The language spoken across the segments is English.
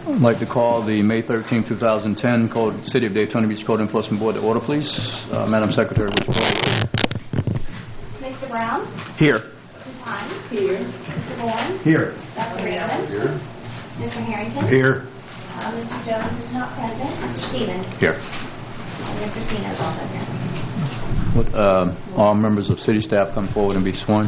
I'd like to call the May 13, 2010 City of Daytona Beach Code Enforcement Board to order, please. Madam Secretary, would you call the roll? Mr. Brown? Here. Ms. Hines? Here. Mr. Bourne? Here. Dr. Raymond? Here. Mr. Harrington? Here. Mr. Jones is not present. Mr. Stevens? Here. And Mr. Sino is also here. Would all members of city staff come forward and be sworn?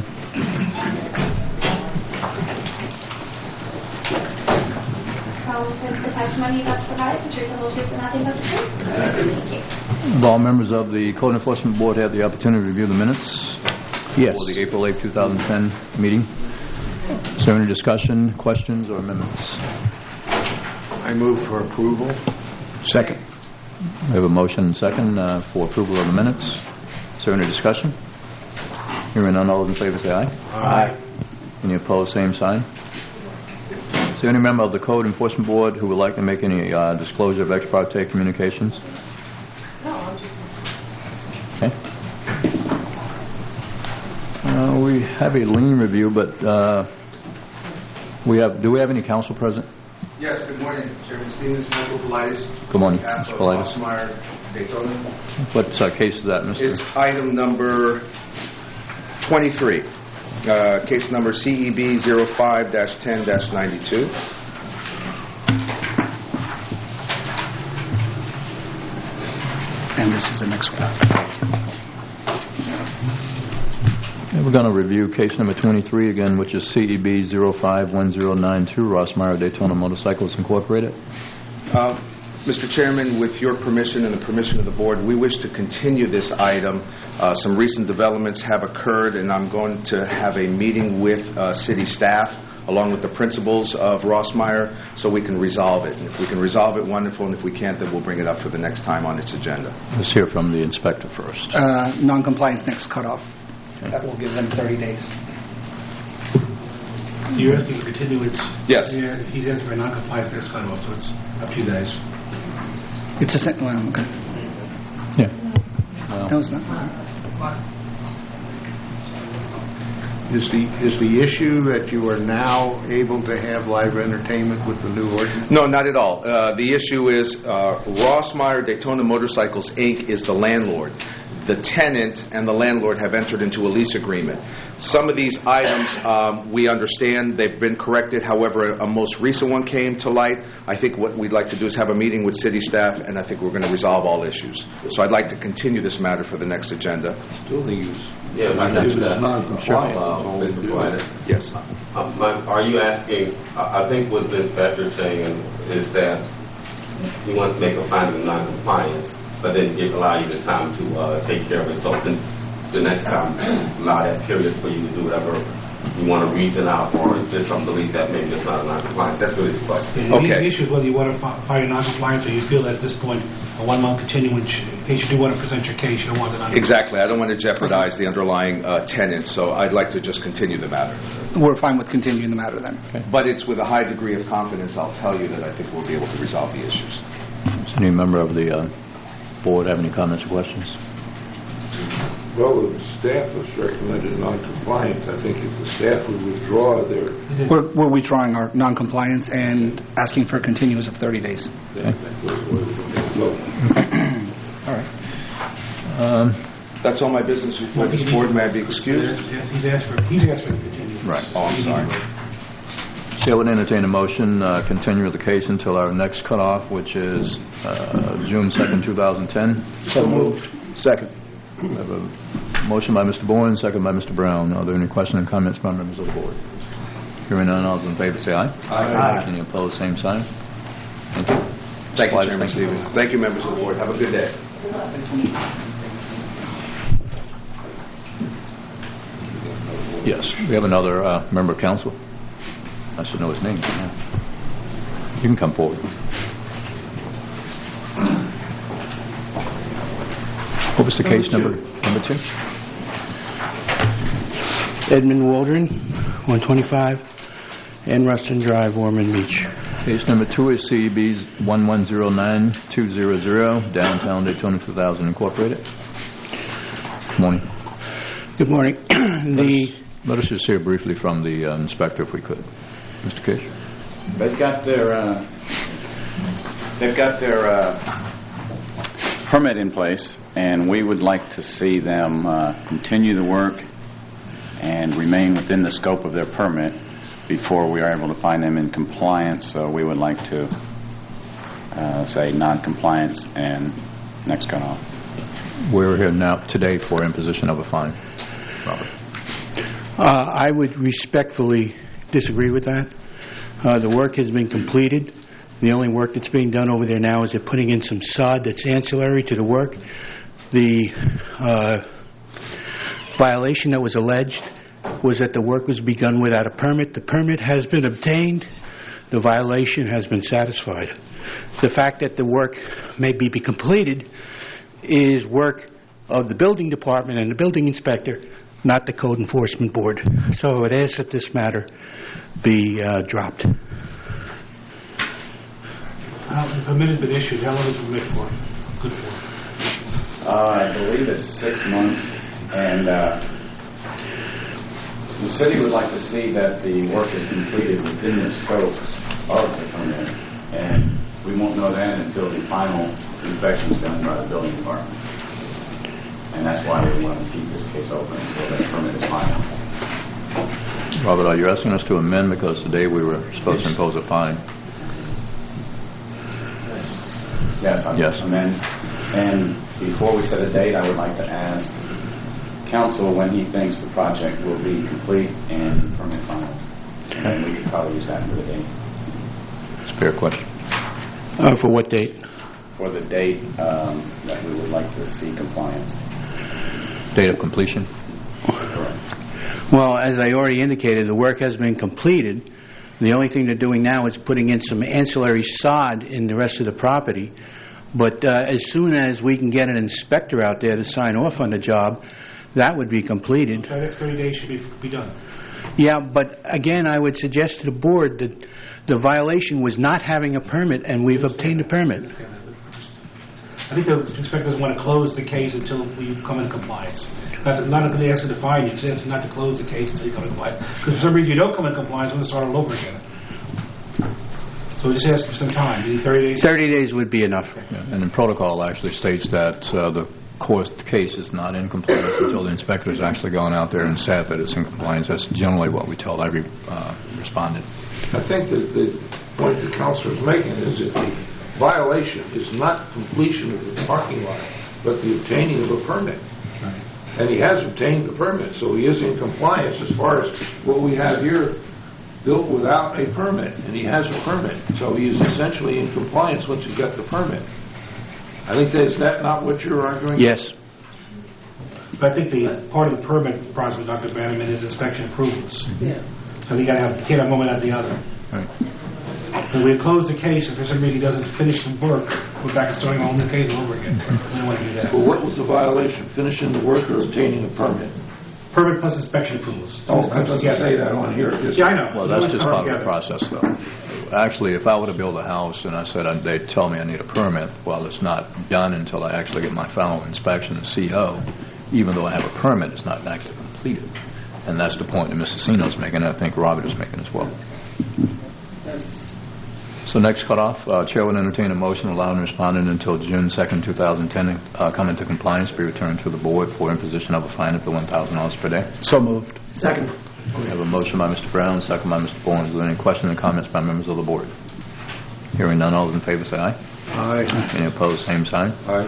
The testimony you're about to provide is the truth and whole truth and nothing but the truth. Thank you. Have all members of the Code Enforcement Board had the opportunity to review the minutes Yes. for the April 8, 2010 meeting? Is there any discussion, questions, or amendments? I move for approval. Second. We have a motion and second for approval of the minutes. Is there any discussion? Hearing none, all those in favor say aye. Aye. Any opposed, same sign. Is there any member of the Code Enforcement Board who would like to make any disclosure of ex parte communications? Okay. We have a lien review, but do we have any counsel present? Yes, good morning. Chairman Stevens, Michael Politis. Good morning, Mr. Mr. Politis. Rossmeyer, Daytona. What case is that, Mr.? It's item number 23, case number CEB 05-10-92. And this is the next one. We're going to review case number 23 again, which is CEB 051092, Rossmeyer Daytona Motorcycles Incorporated. Mr. Chairman, with your permission and the permission of the board, we wish to continue this item. Some recent developments have occurred, and I'm going to have a meeting with city staff along with the principals of Rossmeyer so we can resolve it. And if we can resolve it, wonderful, and if we can't, then we'll bring it up for the next time on its agenda. Let's hear from the inspector first. Non-compliance next cutoff. Okay. That will give them 30 days. You're asking for continuance? Yes. Yeah, if he's asking for non-compliance next cutoff, so it's up to you guys. It's a well, okay. Yeah. No, it's not. Is the issue that you are now able to have live entertainment with the new ordinance? No, not at all. The issue is Rossmeyer Daytona Motorcycles, Inc. is the landlord. The tenant and the landlord have entered into a lease agreement. Some of these items we understand they've been corrected. However, a most recent one came to light. I think what we'd like to do is have a meeting with city staff, and I think we're going to resolve all issues. So I'd like to continue this matter for the next agenda. Still the use. Yeah, my next non-compliant. Yes. Are you asking? I think what the inspector is saying is that he wants to make a finding of non-compliance, but then allow you the time to take care of it. So the next time, allow that period for you to do whatever you want to reason out, or is there some belief that maybe it's not a non-compliance? That's really the question. Okay. The issue is whether you want to find non-compliance, or you feel at this point a 1-month continuance, in case you do want to present your case, you don't want the non-compliance. Exactly. I don't want to jeopardize the underlying tenant, so I'd like to just continue the matter. We're fine with continuing the matter then. Okay. But it's with a high degree of confidence, I'll tell you, that I think we'll be able to resolve the issues. Does any member of the board have any comments or questions? Well, the staff has recommended non-compliance. I think if the staff would withdraw their... We're withdrawing our non-compliance and asking for a continuance of 30 days. Okay. All right. That's all my business before this board. May I be excused? He's asked for the continuance. Right. Oh, I'm sorry. So I would entertain a motion, continue the case until our next cutoff, which is June 2nd, 2010. So moved. Second. I have a motion by Mr. Bourne, second by Mr. Brown. Are there any questions and comments from members of the board? Hearing none, all those in favor say aye. Aye. Any opposed, same sign. Thank you. Thank you, Supplies, Chairman thank you. Stevens. Thank you, members of the board. Have a good day. Yes, we have another member of council. I should know his name. Yeah. You can come forward. What was the case number 2? Edmund Waldron, 125, and Ruston Drive, Ormond Beach. Case number 2 is CEB 1109200, Downtown Daytona 2000 Incorporated. Good morning. Good morning. Let us just hear briefly from the inspector, if we could. Mr. Kish. They've got their They've got their permit in place, and we would like to see them continue the work and remain within the scope of their permit before we are able to find them in compliance. So we would like to say non-compliance and next cutoff. We're here now today for imposition of a fine. Robert. I would respectfully disagree with that. The work has been completed. The only work that's being done over there now is they're putting in some sod that's ancillary to the work. The violation that was alleged was that the work was begun without a permit. The permit has been obtained. The violation has been satisfied. The fact that the work may be completed is work of the building department and the building inspector, not the code enforcement board. So it asks that this matter be dropped. The permit has been issued. How long is the permit for? Good for? I believe it's 6 months, and the city would like to see that the work is completed within the scope of the permit, and we won't know that until the final inspection is done by the building department. And that's why we want to keep this case open until that permit is final. Robert, are you asking us to amend because today we were supposed to impose a fine? Yes, I amend. And before we set a date, I would like to ask council when he thinks the project will be complete and the permit final. And then we could probably use that for the date. It's a fair question. For what date? For the date that we would like to see compliance. Date of completion? Correct. Well, as I already indicated, the work has been completed. The only thing they're doing now is putting in some ancillary sod in the rest of the property. But as soon as we can get an inspector out there to sign off on the job, that would be completed. The next 30 days should be done. Yeah, but again, I would suggest to the board that the violation was not having a permit, and we've obtained a permit. I think the inspector doesn't want to close the case until we come in compliance. Not going to ask him to fine you, it's asking not to close the case until you come in compliance. Because for some reason you don't come in compliance, we're going to start all over again. So we just ask for some time. Maybe 30 days? 30 days would be enough. Yeah, and the protocol actually states that the case is not in compliance until the inspector has actually gone out there and said that it's in compliance. That's generally what we tell every respondent. I think that the point the councilor is making is that the violation is not completion of the parking lot, but the obtaining of a permit. Right. And he has obtained the permit, so he is in compliance as far as what we have here built without a permit, and he has a permit. So he is essentially in compliance once he got the permit. I think is that not what you're arguing? Yes. But I think the part of the permit process with Dr. Bannerman is inspection approvals. Yeah. So you got to have one moment after the other. Right. When we close the case, if for some reason he doesn't finish the work, we're back to starting a whole new case all over again. We don't want to do that. Well, what was the violation? Finishing the work or obtaining a permit? Permit plus inspection approvals. Oh, that doesn't say that on here. Yeah, I know. Well, that's just part of the process, though. Actually, if I were to build a house and I said they tell me I need a permit, well, it's not done until I actually get my final inspection and CO. Even though I have a permit, it's not actually completed. And that's the point that Mr. Sino's making, and I think Robert is making as well. So next cutoff, Chair would entertain a motion allowing the respondent until June 2nd, 2010 come into compliance, be returned to the board for imposition of a fine of $1,000 per day. So moved. Second. We have a motion by Mr. Brown, second by Mr. Bourne. Is there any questions or comments by members of the board? Hearing none, all those in favor say aye. Aye. Any opposed, same sign. Aye.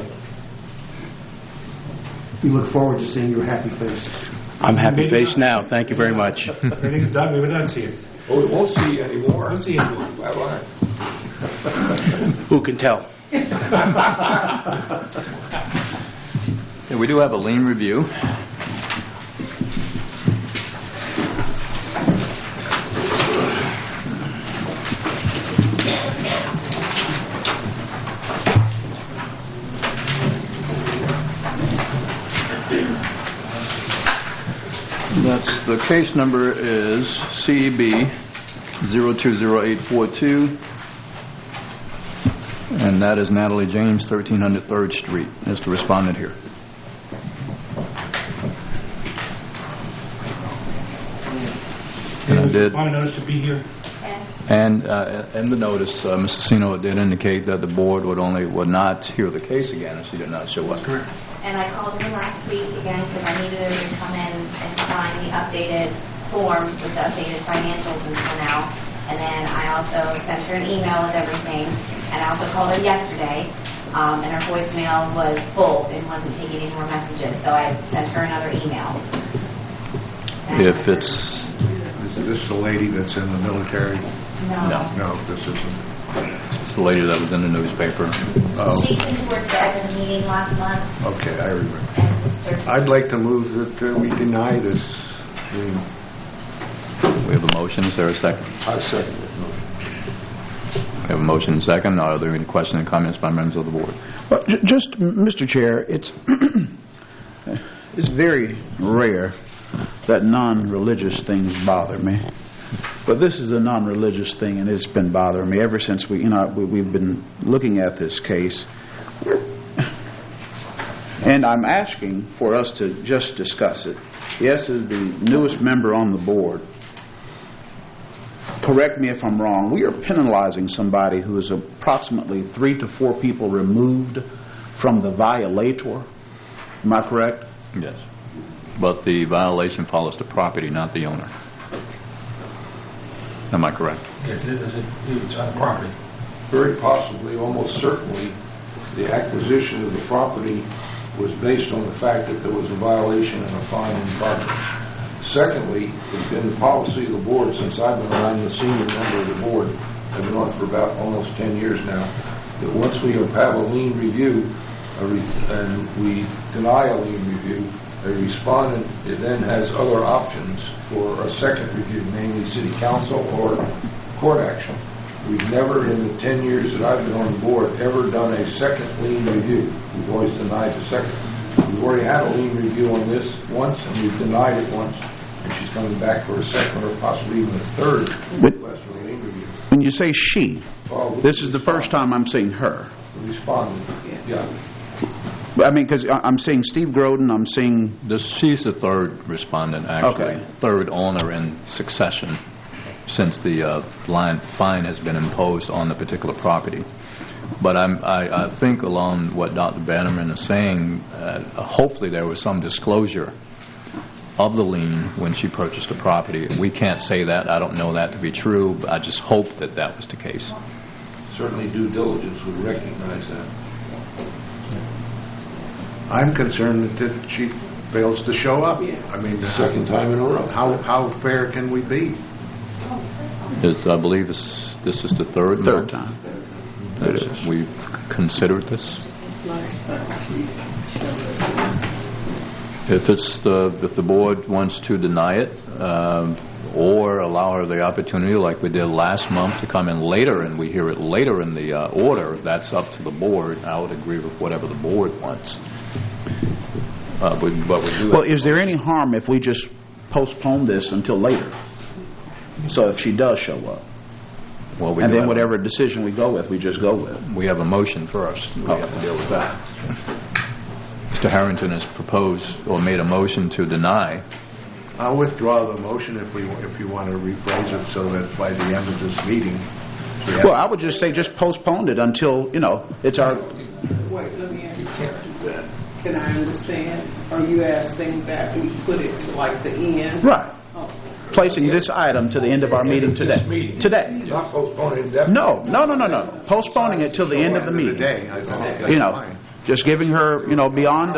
We look forward to seeing your happy face. I'm happy face now. Thank you very much. Everything's done. We will not see it. Oh, we won't see you anymore. We'll see you anymore. Bye-bye. Who can tell? Yeah, we do have a lien review. The case number is CEB 020842, and that is Natalie James, 1300 3rd Street. Is the respondent here? And I did. Want to notice to be here? Yes. And in the notice, Mr. Sino did indicate that the board would not hear the case again if she did not show up. Correct. And I called her last week again because I needed her to come in and sign the updated form with the updated financials and so now. And then I also sent her an email with everything. And I also called her yesterday, and her voicemail was full and wasn't taking any more messages. So I sent her another email. If it's... Is this the lady that's in the military? No. No, this isn't. It's the lady that was in the newspaper. Oh, She came to work at the meeting last month. okay, I remember. And was certified. I'd like to move that we deny this lien. We have a motion. Is there a second? I second it. We have a motion and second. Are there any questions and comments by members of the board? Well, just, Mr. Chair, it's very rare that non-religious things bother me. But this is a non-religious thing, and it's been bothering me ever since we've been looking at this case. And I'm asking for us to just discuss it. Yes, as the newest member on the board, correct me if I'm wrong, we are penalizing somebody who is approximately 3 to 4 people removed from the violator. Am I correct? Yes. But the violation follows the property, not the owner. Am I correct? Yes, it's on the property. Very possibly, almost certainly, the acquisition of the property was based on the fact that there was a violation and a fine in progress. Secondly, it's been the policy of the board since I've been around, the senior member of the board, I've been on for about almost 10 years now, that once we have a lien review and we deny a lien review, a respondent then has other options for a second review, namely city council or court action. We've never, in the 10 years that I've been on the board, ever done a second lien review. We've always denied the second. We've already had a lien review on this once, and we've denied it once, and she's coming back for a second or possibly even a third request for a lien review. When you say she, this is the first time I'm seeing her. The respondent, yeah. I mean, because I'm seeing Steve Groden, I'm seeing... She's the third respondent, actually. Okay. Third owner in succession since the fine has been imposed on the particular property. But I think along what Dr. Bannerman is saying, hopefully there was some disclosure of the lien when she purchased the property. We can't say that. I don't know that to be true, but I just hope that that was the case. Certainly due diligence would recognize that. I'm concerned that she fails to show up. I mean, Second time in a row. How fair can we be? I believe this is the third time. We've considered this. If the board wants to deny it or allow her the opportunity, like we did last month, to come in later and we hear it later in the order, that's up to the board. I would agree with whatever the board wants. Well, is there any harm if we just postpone this until later? So if she does show up, and then whatever decision we go with, we just go with. We have a motion first. We have to deal with that. Mr. Harrington has proposed or made a motion to deny. I'll withdraw the motion if you want to rephrase it so that by the end of this meeting. Well, I would just say just postpone it until, it's our... Wait, let me ask you that. Can I understand? Are you asking that we put it to like the end? Right. Placing this item to the end of our meeting today. Today. Not postponing it. No. Postponing it till the end of the meeting. Just giving her, beyond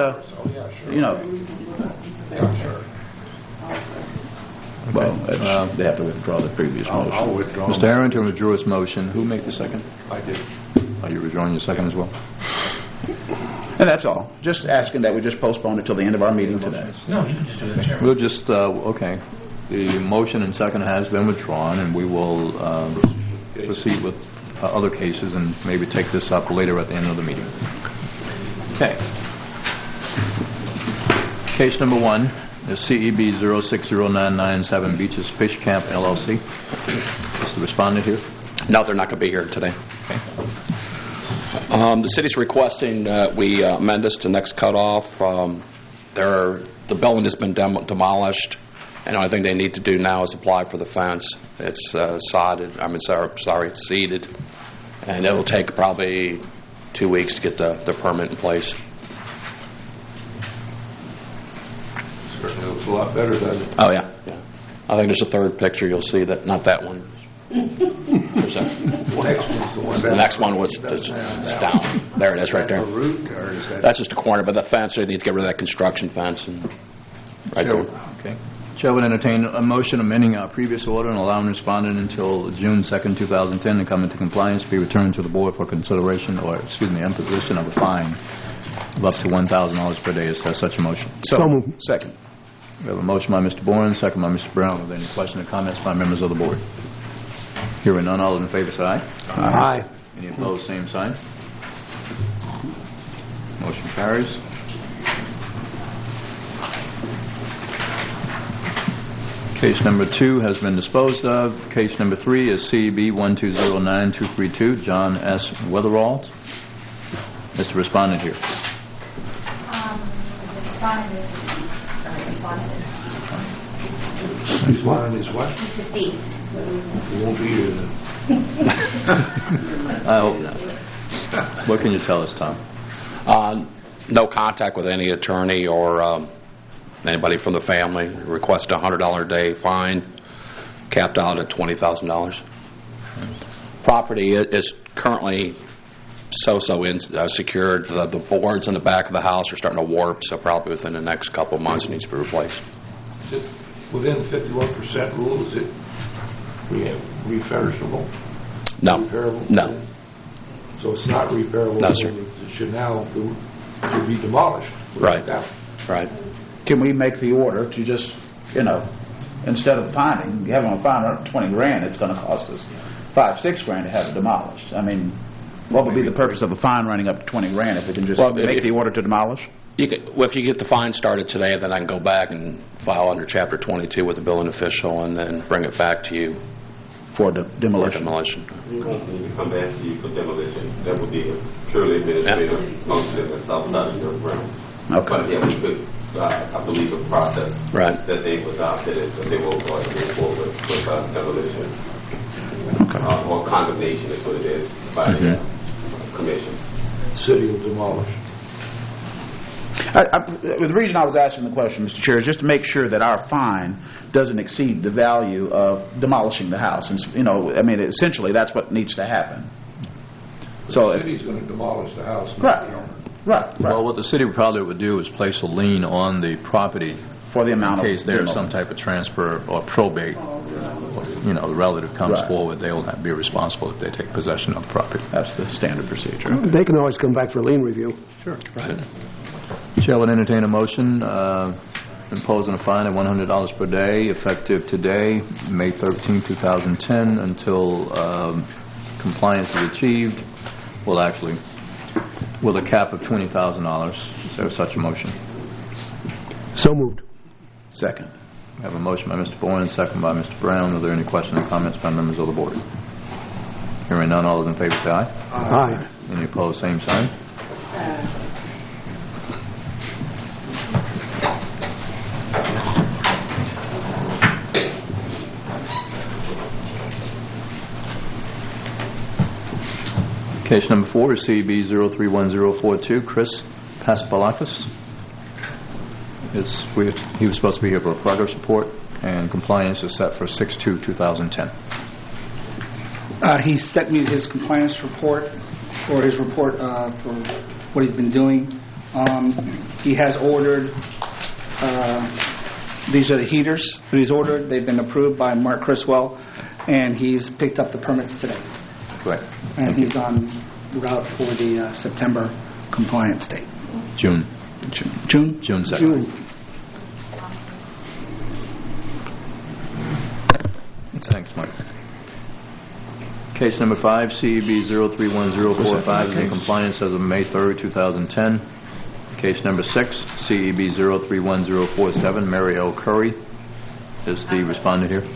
Well, they have to withdraw the previous motion. I'll withdraw. Mr. Harrington withdrew his motion. Who made the second? I did. Are you withdrawing your second as well? And that's all. Just asking that we just postpone it till the end of our meeting today. No, you can just do it, Chairman. We'll just, okay. The motion and second has been withdrawn, and we will proceed with other cases and maybe take this up later at the end of the meeting. Okay. Case number 1 is CEB 060997 Beaches Fish Camp, LLC. Is the respondent here? No, they're not going to be here today. Okay. The city's requesting that we amend this to next cutoff. The building has been demolished. And the only thing they need to do now is apply for the fence. It's it's seeded, and it'll take probably 2 weeks to get the permit in place. Certainly looks a lot better, doesn't it? Oh, yeah. I think there's a third picture. You'll see that, not that one. There's the next one was it's down. There it is, right there. That's just a corner, but the fence, they need to get rid of that construction fence. And right there. Okay. Chair would entertain a motion amending our previous order and allowing respondent until June 2nd, 2010 to come into compliance, be returned to the board for consideration or, imposition of a fine of up to $1,000 per day. Is there such a motion? So moved. Second. We have a motion by Mr. Bourne, second by Mr. Brown. Are there any questions or comments by members of the board? Hearing none, all those in favor say aye. Aye. Any opposed, same sign. Motion carries. Case number 2 has been disposed of. Case number 3 is CEB 1209232, John S. Weatherall. Mr. Respondent here. The respondent is deceased. Respondent is what? He's deceased. He won't be here then. I hope not. What can you tell us, Tom? No contact with any attorney or anybody from the family. Request a $100 a day fine, capped out at $20,000. Property is currently secured. The boards in the back of the house are starting to warp, so probably within the next couple of months it needs to be replaced. Is it within the 51% rule? Is it refurbishable? No. Repairable? No. So it's not repairable? No, sir. It should be demolished. Right. Right. Can we make the order to just, instead of fining, you have them fine $20,000, it's going to cost us $5-6 to have it demolished. I mean, what would be the purpose of a fine running up to $20,000 if we can just make the order to demolish? If you get the fine started today, then I can go back and file under Chapter 22 with the building official and then bring it back to you for demolition. You won't need to come back to you for demolition. That would be a purely administrative function that's outside of your realm. Okay. But yeah, we could, I believe, a process that they've adopted is that they will go ahead and move forward with demolition. Okay. Or condemnation is what it is by the commission. City will demolish. The reason I was asking the question, Mr. Chair, is just to make sure that our fine doesn't exceed the value of demolishing the house. And essentially that's what needs to happen. So the city's going to demolish the house. Right. Well, what the city probably would do is place a lien on the property for the amount in case there's some type of transfer or probate. The relative comes forward, they will be responsible if they take possession of the property. That's the standard procedure. They can always come back for a lien review. Sure. Right. Chair would entertain a motion imposing a fine of $100 per day effective today, May 13, 2010, until compliance is achieved. With a cap of $20,000. Is there such a motion? So moved. Second. We have a motion by Mr. Bourne, second by Mr. Brown. Are there any questions or comments by members of the board? Hearing none, all those in favor say aye. Aye. Any opposed, same sign. Case number 4 is CB 031042, Chris Paspalakis. He was supposed to be here for a progress report, and compliance is set for 6/2/2010. He sent me his compliance report, or his report for what he's been doing. He has ordered, these are the heaters that he's ordered. They've been approved by Mark Criswell, and he's picked up the permits today. Correct. And he's on route for the September compliance date. June 2nd. June. Thanks, Mike. Case number 5, CEB 031045, is in compliance as of May 3rd, 2010. Case number 6, CEB 031047, Mary L. Curry. Is the respondent here?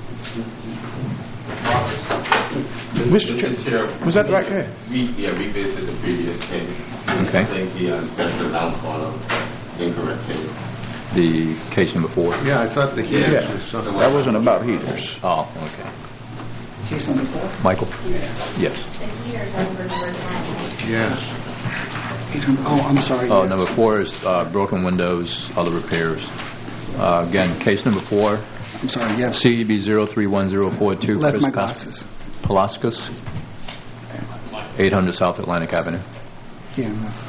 Mr. Chair, was that the right guy? We visited the previous case. Okay. I think the inspector announced on an incorrect case. The case number 4? Yeah, I thought the heaters Yeah. was something. That wasn't about heaters. Oh, okay. Case number 4? Michael? Yes. The heaters are for number 10. Yes. Oh, I'm sorry. Oh, number 4 is broken windows, other repairs. Again, case number 4, I'm sorry, yes. CEB 031042. Left Chris my glasses. Palaskis, 800 South Atlantic Avenue. Yeah.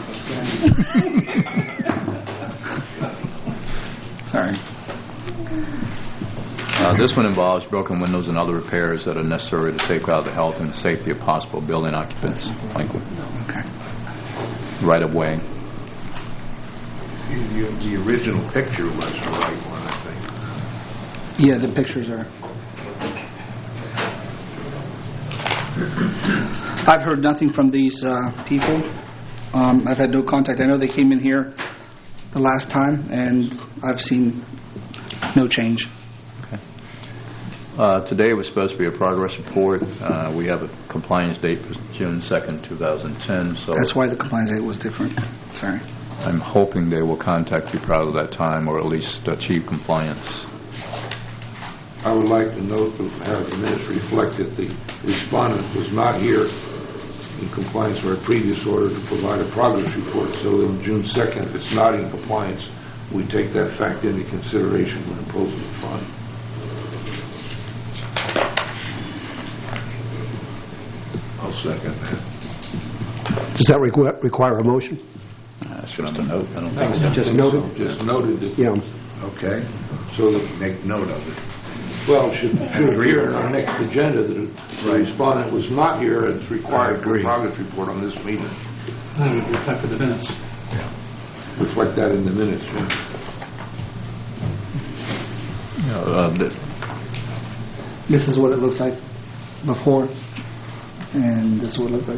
Sorry. This one involves broken windows and other repairs that are necessary to safeguard the health and safety of possible building occupants. Michael. Okay. Right of way. The original picture was the right one, I think. Yeah, the pictures are. I've heard nothing from these people. I've had no contact. I know they came in here the last time, and I've seen no change. Today was supposed to be a progress report. We have a compliance date for June 2nd, 2010. So That's why the compliance date was different. Sorry. I'm hoping they will contact you prior to that time, or at least achieve compliance. I would like to note that have the minutes reflect that the respondent was not here in compliance with our previous order to provide a progress report. So on June 2nd, if it's not in compliance, we take that fact into consideration when imposing the fine. I'll second that. Does that require a motion? It's just a note. I don't think so. Just noted? Just noted that. Yeah. Okay. So that, Make note of it. well, should appear in our next agenda that the respondent was not here and it's required for a progress report on this meeting. That would reflect in the minutes. Reflect that in the minutes. This is what it looks like before, and this is what it looks like.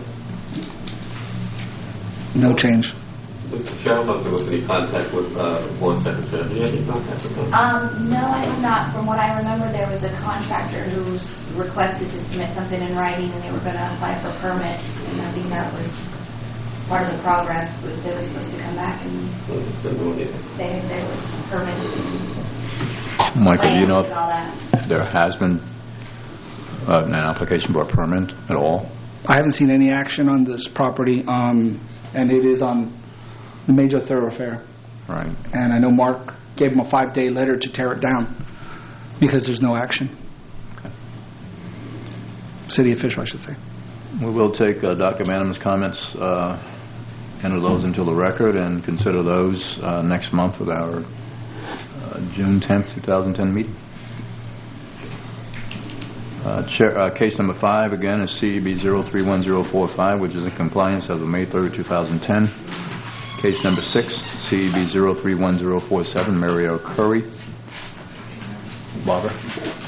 No change. Mr. Chair, I don't know if there was any contact with the board secretary. Did you have any contact with him? No, I have not. From what I remember, there was a contractor who was requested to submit something in writing, and they were going to apply for a permit. And I think that was part of the progress, was they were supposed to come back and say if there was permits and Michael, do you know plans and all that. if there has been an application for a permit at all? I haven't seen any action on this property, and it is on the major thoroughfare. Right. And I know Mark gave him a 5-day letter to tear it down because there's no action. Okay. City official, I should say. We will take Dr. Bannerman's comments, enter those into the record, and consider those next month with our June 10th, 2010 meeting. Case number 5, again, is CEB 031045, which is in compliance as of May 3rd, 2010. Case number 6, CEB 031047, Mario Curry. Barbara.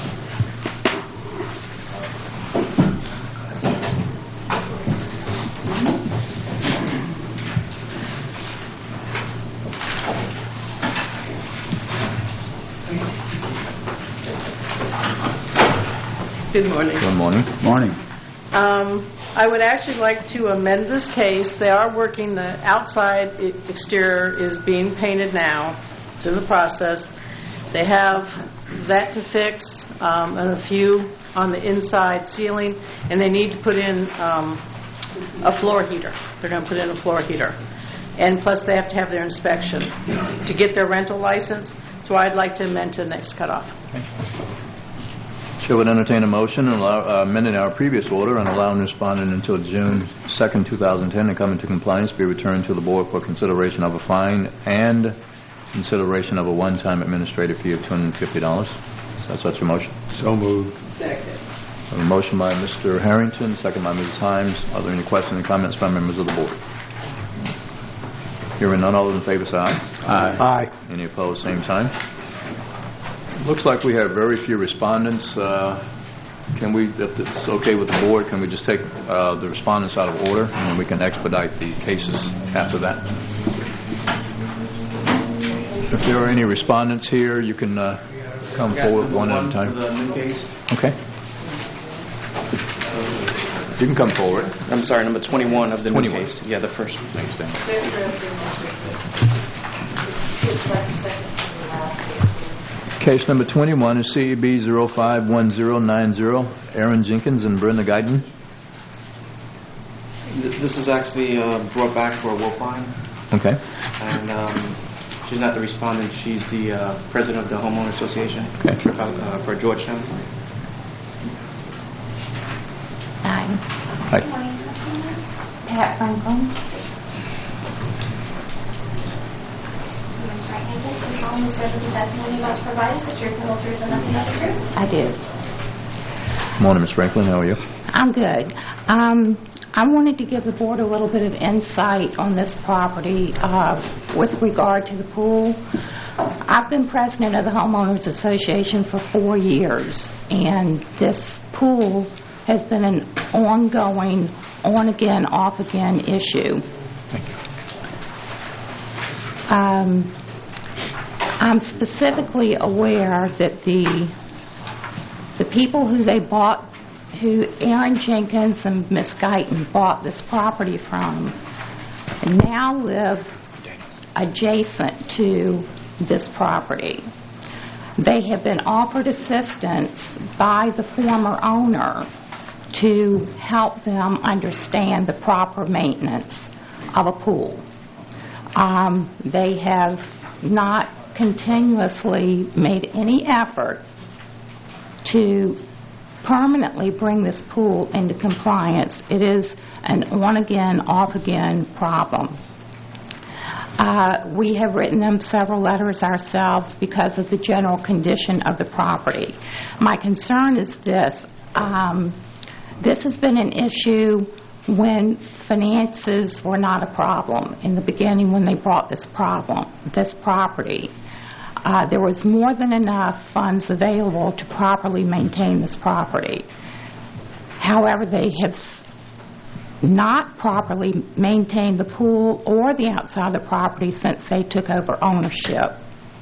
Good morning. Good morning. Morning. I would actually like to amend this case. They are working, the outside exterior is being painted now. It's in the process. They have that to fix and a few on the inside ceiling, and they need to put in a floor heater. They're going to put in a floor heater. And plus they have to have their inspection to get their rental license. So I'd like to amend to the next cutoff. Chair would entertain a motion and amending our previous order and allowing the respondent until June 2nd, 2010 to come into compliance, be returned to the board for consideration of a fine and consideration of a one-time administrative fee of $250. Is that such a motion? So moved. Second. A motion by Mr. Harrington, second by Mrs. Himes. Are there any questions and comments by members of the board? Hearing none, all those in favor say aye. Aye. Aye. Any opposed, same sign. Looks like we have very few respondents. Can we, if it's okay with the board, can we just take the respondents out of order, and then we can expedite the cases after that? If there are any respondents here, you can come forward one at a time. The new case. Okay. You can come forward. I'm sorry, number 21 of the 21. new case. Yeah, the first one. Thanks, Dan. It's like the second to the last. Case number 21 is CEB 051090, Aaron Jenkins and Brenda Guyton. This is actually brought back for a wolf line, Okay. and she's not the respondent. She's the president of the homeowner association for Georgetown. Hi. Hi. Good morning. Pat Franklin. I do. Morning, Ms. Franklin. How are you? I'm good. I wanted to give the board a little bit of insight on this property with regard to the pool. I've been president of the Homeowners Association for 4 years, and this pool has been an ongoing, on-again, off-again issue. Thank you. I'm specifically aware that the people who Aaron Jenkins and Miss Guyton bought this property from now live adjacent to this property. They have been offered assistance by the former owner to help them understand the proper maintenance of a pool. They have not continuously made any effort to permanently bring this pool into compliance. It is an on-again, off-again problem. We have written them several letters ourselves because of the general condition of the property. My concern is this. This has been an issue when finances were not a problem in the beginning when they bought this property. There was more than enough funds available to properly maintain this property. However, they have not properly maintained the pool or the outside of the property since they took over ownership.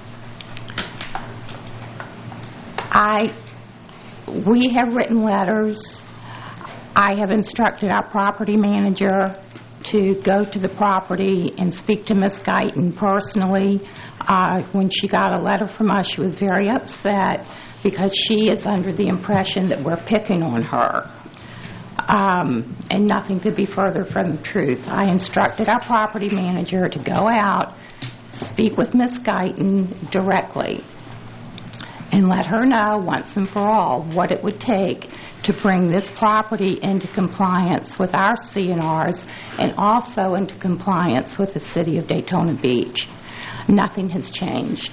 We have written letters. I have instructed our property manager to go to the property and speak to Ms. Guyton personally. When she got a letter from us, she was very upset because she is under the impression that we're picking on her. And nothing could be further from the truth. I instructed our property manager to go out, speak with Ms. Guyton directly, and let her know once and for all what it would take to bring this property into compliance with our CNRs and also into compliance with the City of Daytona Beach. Nothing has changed.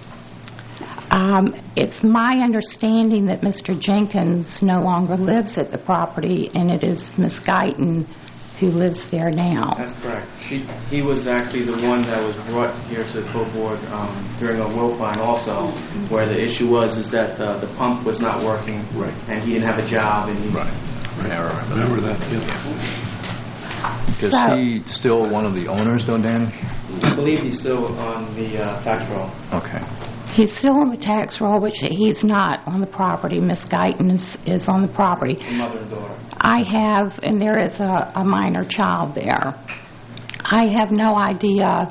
It's my understanding that Mr. Jenkins no longer lives at the property, and it is Ms. Guyton who lives there now. That's correct. He was actually the one that was brought here to the full board during a will find also, where the issue was that the pump was not working, right, and he didn't have a job. And he Remember that? Is he still one of the owners, though, Danny? I believe he's still on the tax roll. Okay. He's still on the tax roll, but he's not on the property. Ms. Guyton is on the property. Mother and daughter. I have, and there is a minor child there. I have no idea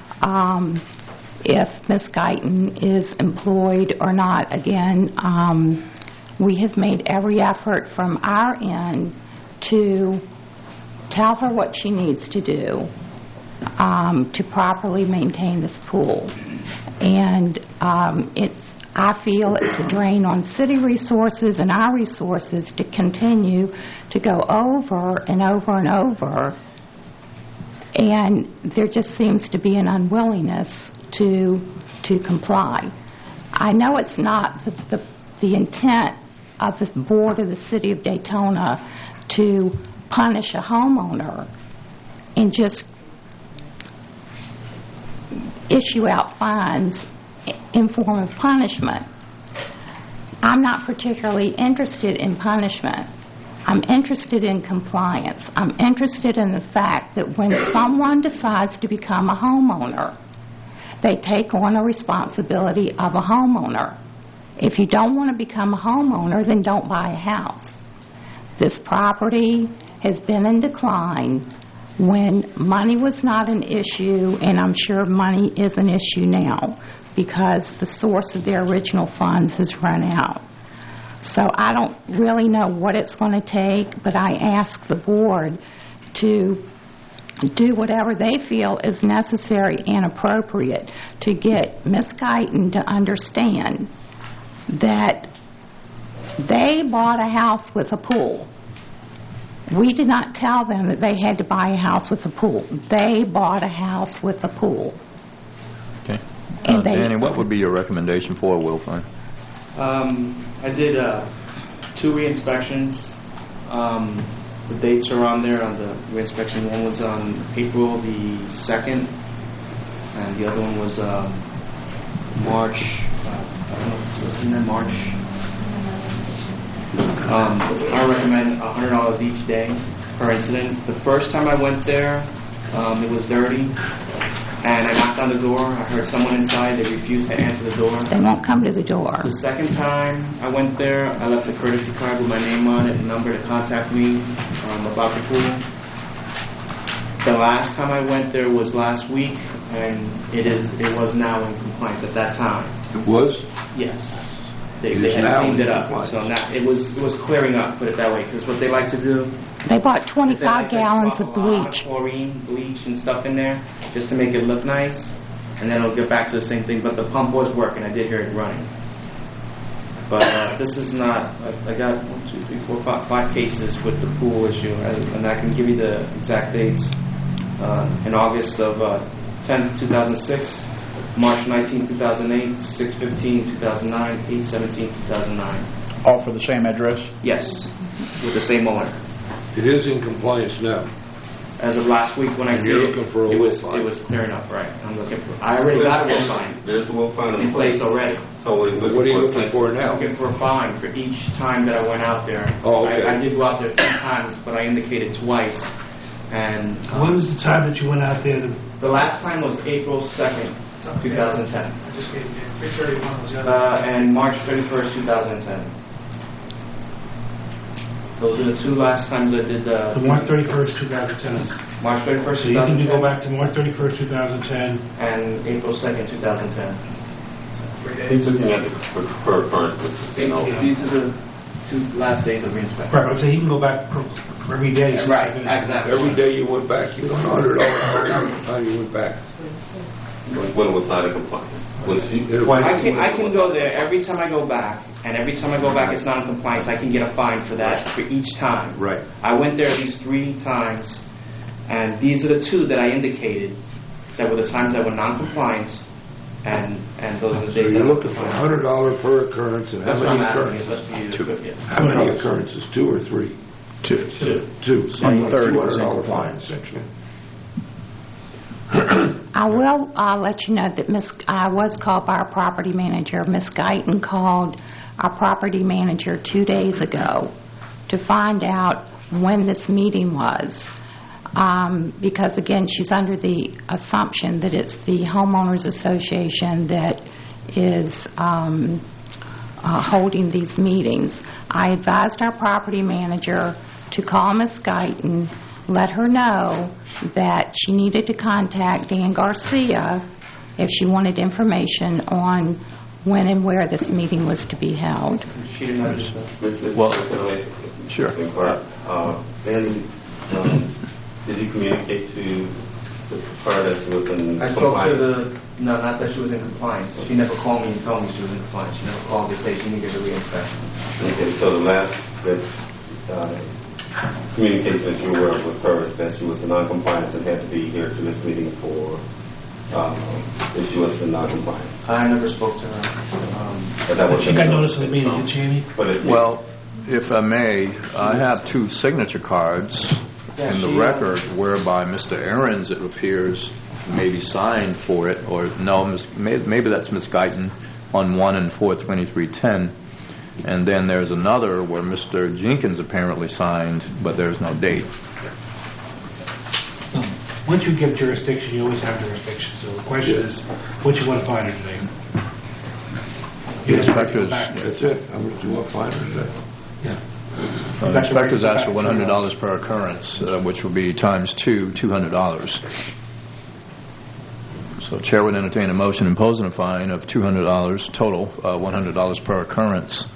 if Ms. Guyton is employed or not. Again, we have made every effort from our end to tell her what she needs to do to properly maintain this pool. And I feel it's a drain on city resources and our resources to continue to go over and over and over. And there just seems to be an unwillingness to comply. I know it's not the intent of the board of the City of Daytona to punish a homeowner and just issue out fines in form of punishment. I'm not particularly interested in punishment. I'm interested in compliance. I'm interested in the fact that when someone decides to become a homeowner, they take on a responsibility of a homeowner. If you don't want to become a homeowner, then don't buy a house. This property has been in decline when money was not an issue, and I'm sure money is an issue now. because the source of their original funds has run out. So I don't really know what it's going to take, but I ask the board to do whatever they feel is necessary and appropriate to get Ms. Guyton to understand that they bought a house with a pool. We did not tell them that they had to buy a house with a pool. They bought a house with a pool. Okay. And Danny, what would be your recommendation for a will fund? I did 2 re-inspections. The dates are on there on the re-inspection. One was on April the 2nd, and the other one was March. I don't know if it's listed in there, March. I recommend $100 each day per incident. The first time I went there, it was dirty, and I knocked on the door. I heard someone inside. They refused to answer the door. They won't come to the door. The second time I went there, I left a courtesy card with my name on it and number to contact me about the pool. The last time I went there was last week, and it was now in compliance at that time. It was? Yes. They had cleaned it up, so now it was clearing up, put it that way, because what they like to do... They bought 25 gallons of bleach. Chlorine, bleach, and stuff in there, just to make it look nice, and then it'll get back to the same thing, but the pump was working, I did hear it running. But this is not... I got 1, 2, 3, 4, 5 cases with the pool issue, and I can give you the exact dates. In August of 10, 2006, March 19, 2008, 6/15, 2009, 8/17, 2009. All for the same address? Yes, with the same owner. It is in compliance now. As of last week when I see it, it was clearing up, right. I'm looking for... I already got a will fine. There's a will fine in place already. So what are you looking for now? I'm looking for a fine for each time that I went out there. Oh, okay. I did go out there 3 times, but I indicated twice. And when was the time that you went out there? The last time was April 2nd, 2010. I just gave you 331 was the other. And March 31st, 2010. Those are the 2 last times I did the... March 31st, 2010. March 31st, 2010. So you can go back to March 31st, 2010. And April 2nd, 2010. He's looking at the per occurrence. These are the 2 last days of reinspection. Right, so he can go back for every day. Right, exactly. Every day you went back, you got $100 every time you went back. When it was not in compliance. I can go there every time I go back, and every time I go back it's not in compliance. I can get a fine for that for each time. Right. I went there at least 3 times, and these are the 2 that I indicated that were the times that were non-compliance, and those are the days so that you're looking for $100 per occurrence, and that's how many what I'm occurrences? asking. How many occurrences? 2 or 3? 2. 2. So $130 fine, essentially. I will let you know that I was called by our property manager. Ms. Guyton called our property manager 2 days ago to find out when this meeting was. Because, again, she's under the assumption that it's the Homeowners Association that is holding these meetings. I advised our property manager to call Ms. Guyton, let her know that she needed to contact Dan Garcia if she wanted information on when and where this meeting was to be held. She didn't understand. Well, sure. Then, did you communicate to her that she was in I spoke to no, not that she was in compliance. She never called me and told me she was in compliance. She never called to say she needed a reinspection. Okay, so the last communication that you were with her is that she was in non-compliance and had to be here to this meeting for if she was in non-compliance. I never spoke to her. But she got notice of the meeting, didn't she, Amy? Well, if I may, I have 2 signature cards in the record whereby Mr. Ahrens, it appears, maybe signed for it, or no, maybe that's Ms. Guyton on 1 and 4/23/10. And then there's another where Mr. Jenkins apparently signed, but there's no date. Once you give jurisdiction, you always have jurisdiction. So the question is, what you want to find her today? The inspectors... That's it. I'm going to do a fine today. Yeah. The inspectors asked for $100 per occurrence, which will be times 2, $200. So Chair would entertain a motion imposing a fine of $200 total, $100 per occurrence.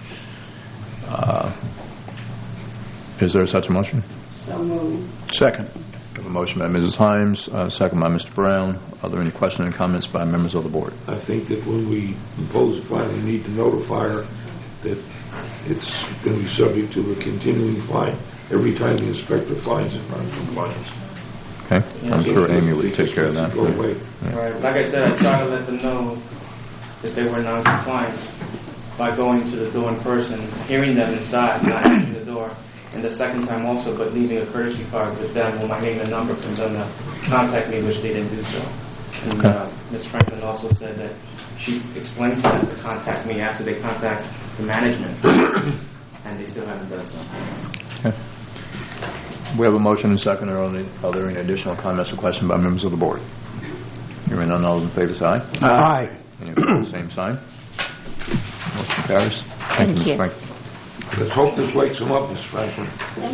Is there such a motion? So moved. Second. A motion by Mrs. Himes, second by Mr. Brown. Are there any questions and comments by members of the board? I think that when we impose a fine, we need to notify her that it's going to be subject to a continuing fine every time the inspector finds it non-compliance. Okay. I'm sure Amy would take care of that. Go away. Right. Like I said, I try to let them know that they were non-compliant by going to the door in person, hearing them inside, not answering the door, and the second time also, but leaving a courtesy card with them with my name and number for them to contact me, which they didn't do so. And Ms. Franklin also said that she explained to them to contact me after they contact the management, and they still haven't done so. Okay. We have a motion and second. Are there any additional comments or questions by members of the board? Hearing none, all those in favor say aye. Aye. Any opposed, same sign. Motion carries. Thank you, Ms. Franklin. Let's hope this wakes them up, Ms. Franklin.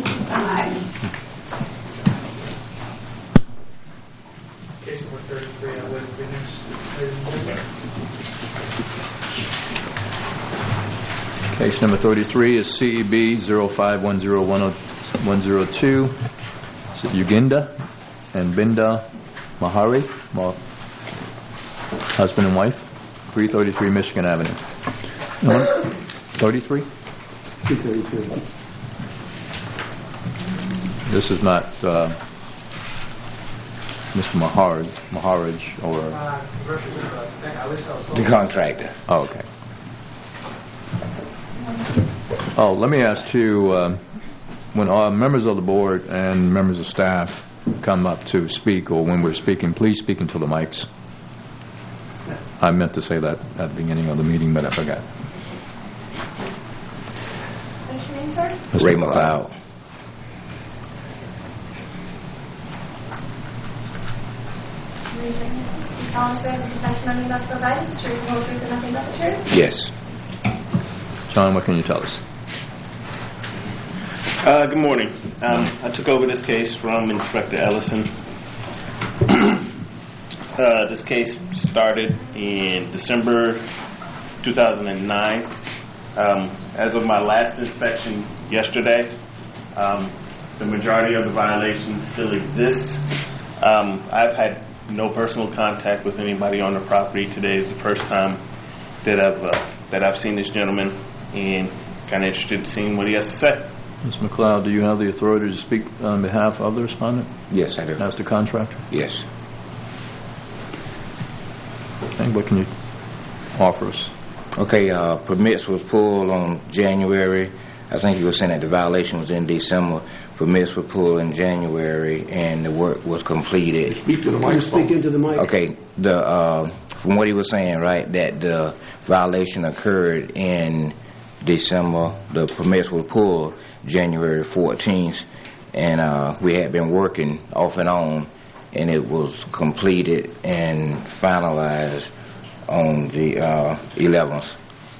Case number 33, I'll wait for the next. Case number 33 is CEB 05101002. Is it Uginda and Binda Mahari, husband and wife, 333 Michigan Avenue. 33? 233. This is not Mr. Maharaj or... The contractor. Oh, okay. Oh, let me ask too, when members of the board and members of staff come up to speak, or when we're speaking, please speak into the mics. I meant to say that at the beginning of the meeting, but I forgot. What's your name, sir? Ray McLeod. You solemnly swear that the testimony you're about to provide is the truth, the whole truth, and nothing but the truth? Yes. John, what can you tell us? Good morning. I took over this case from Inspector Ellison. This case started in December 2009. As of my last inspection yesterday, the majority of the violations still exist. I've had no personal contact with anybody on the property. Today is the first time that I've seen this gentleman, and kind of interested in seeing what he has to say. Ms. McLeod, do you have the authority to speak on behalf of the respondent? Yes, I do. As the contractor? Yes. Okay, what can you offer us? Okay, permits was pulled on January. I think you were saying that the violation was in December. Permits were pulled in January, and the work was completed. Speak to the mic. Speak into the mic. Okay, from what he was saying, right, that the violation occurred in December. The permits were pulled January 14th, and we had been working off and on, and it was completed and finalized on the 11th.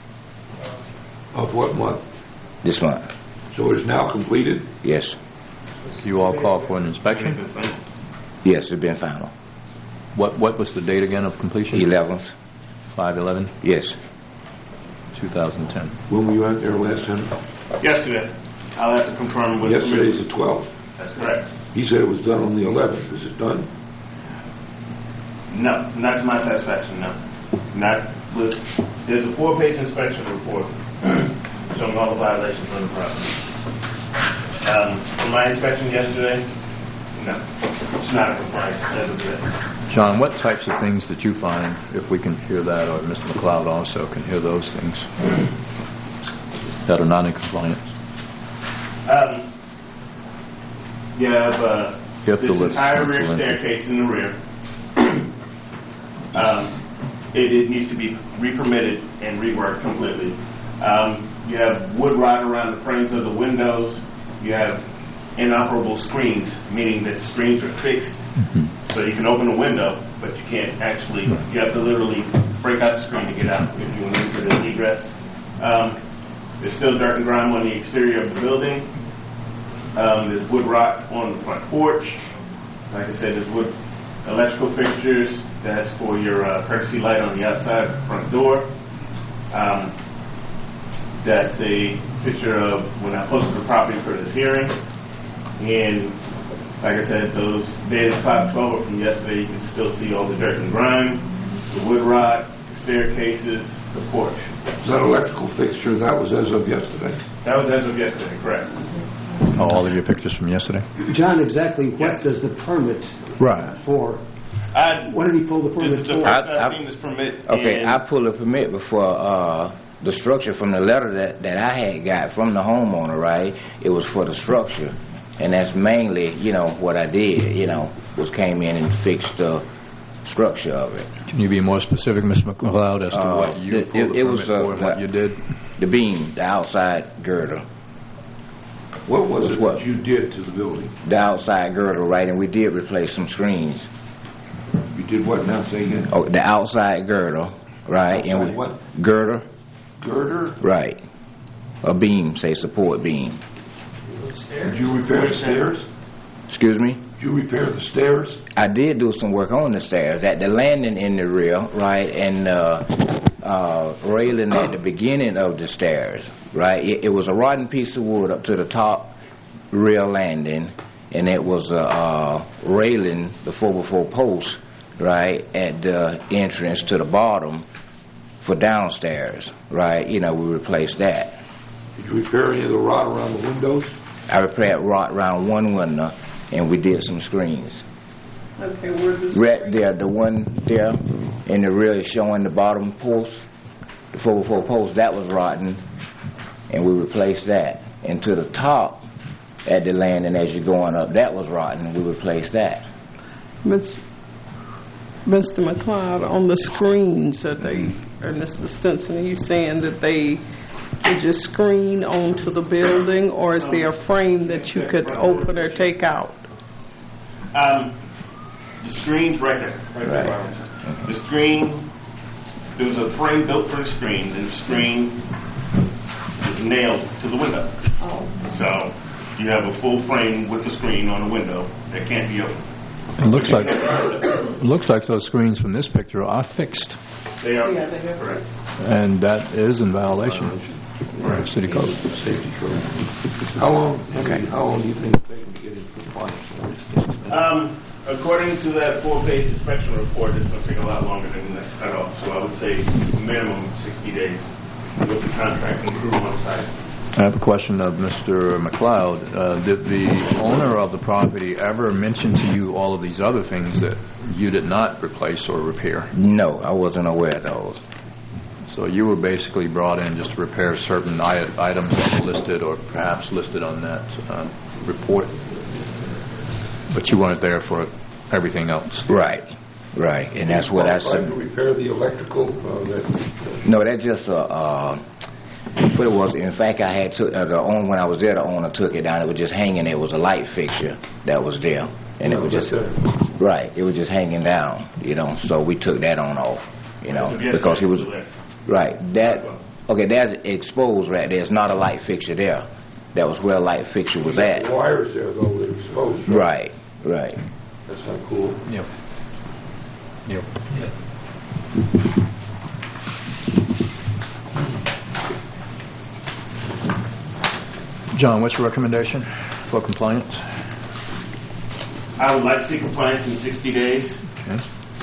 Of what month? This month. So it's now completed? Yes. You all called for an inspection? Yes, it's been final. What was the date again of completion? 11th. 5/11? Yes. 2010. When were you out there last time? Yesterday. I'll have to confirm with Yesterday's the 12th. That's correct. He said it was done on the 11th. Is it done? No, not to my satisfaction, no. Not with, there's a 4-page inspection report showing all the violations on the property. For my inspection yesterday, no, it's not a compliance as of yet. John, what types of things did you find, if we can hear that, or Mr. McLeod also can hear those things that are not in compliance? You have this entire rear staircase in the rear. It needs to be re-permitted and reworked completely. You have wood rot around the frames of the windows. You have inoperable screens, meaning that screens are fixed. So you can open a window, but you can't actually, you have to literally break out the screen to get out if you want to enter the egress. There's still dirt and grime on the exterior of the building. There's wood rot on the front porch. Like I said, there's wood electrical fixtures That's for your courtesy light on the outside front door. That's a picture of when I posted the property for this hearing. And like I said, those dated 5/12 from yesterday. You can still see all the dirt and grime, the wood rot, the staircases, the porch. That electrical fixture, that was as of yesterday? That was as of yesterday, correct. All of your pictures from yesterday? John, exactly what does the permit for? What did he pull the permit This is the for? first time I've seen this permit. Okay, and I pulled a permit before the structure from the letter that I had got from the homeowner, right? It was for the structure. And that's mainly, what I did, was came in and fixed the structure of it. Can you be more specific, Mr. McLeod, as to what you pulled the permit for and what you did? The beam, the outside girder. What was it that you did to the building? The outside girdle, right, and we did replace some screens. You did what now? Say again. Oh, the outside girdle, right? Outside and we, what? Girder. Girder? Right. A beam, say support beam. Did you repair the stairs? Excuse me? Did you repair the stairs? I did do some work on the stairs. At the landing in the rear, right, and railing at the beginning of the stairs, right? It was a rotten piece of wood up to the top rear landing, and it was a railing, the 4x4 post, right, at the entrance to the bottom for downstairs, right? We replaced that. Did you repair any of the rot around the windows? I repaired rot around one window, and we did some screens. Okay, where does Right there, the one there in the rear is showing the bottom post, the 4x4 post, that was rotten, and we replaced that. And to the top at the landing as you're going up, that was rotten, we replaced that. Mr. McLeod, on the screens that they, or Mr. Stinson, are you saying that they just screen onto the building, or is there a frame that you could open or take out? The screen's right there. Right. The screen, there was a frame built for the screen, and the screen is nailed to the window. So you have a full frame with the screen on the window that can't be opened. It looks like those screens from this picture are fixed. They are. Yeah, they are. Correct. And that is in violation of city code. Safety code. How long do you think they can get in compliance? According to that 4-page inspection report, it's going to take a lot longer than the next cutoff. So I would say minimum 60 days with the contracting crew on site. I have a question of Mr. McLeod. Did the owner of the property ever mention to you all of these other things that you did not replace or repair? No, I wasn't aware of those. So you were basically brought in just to repair certain items that were listed or perhaps listed on that report, but you weren't there for everything else. Right, and that's what I said. To repair the electrical? No, that's just but it was, in fact, I had to, when I was there, the owner took it down. It was just hanging there. It was a light fixture that was there. And it was just, it was just hanging down, so we took that on off, because it was, that's exposed right there. It's not a light fixture there. That was where a light fixture was at. The wires there, though, were exposed. Right. That's not cool. Yep. John, what's your recommendation for compliance? I would like to see compliance in 60 days. Okay.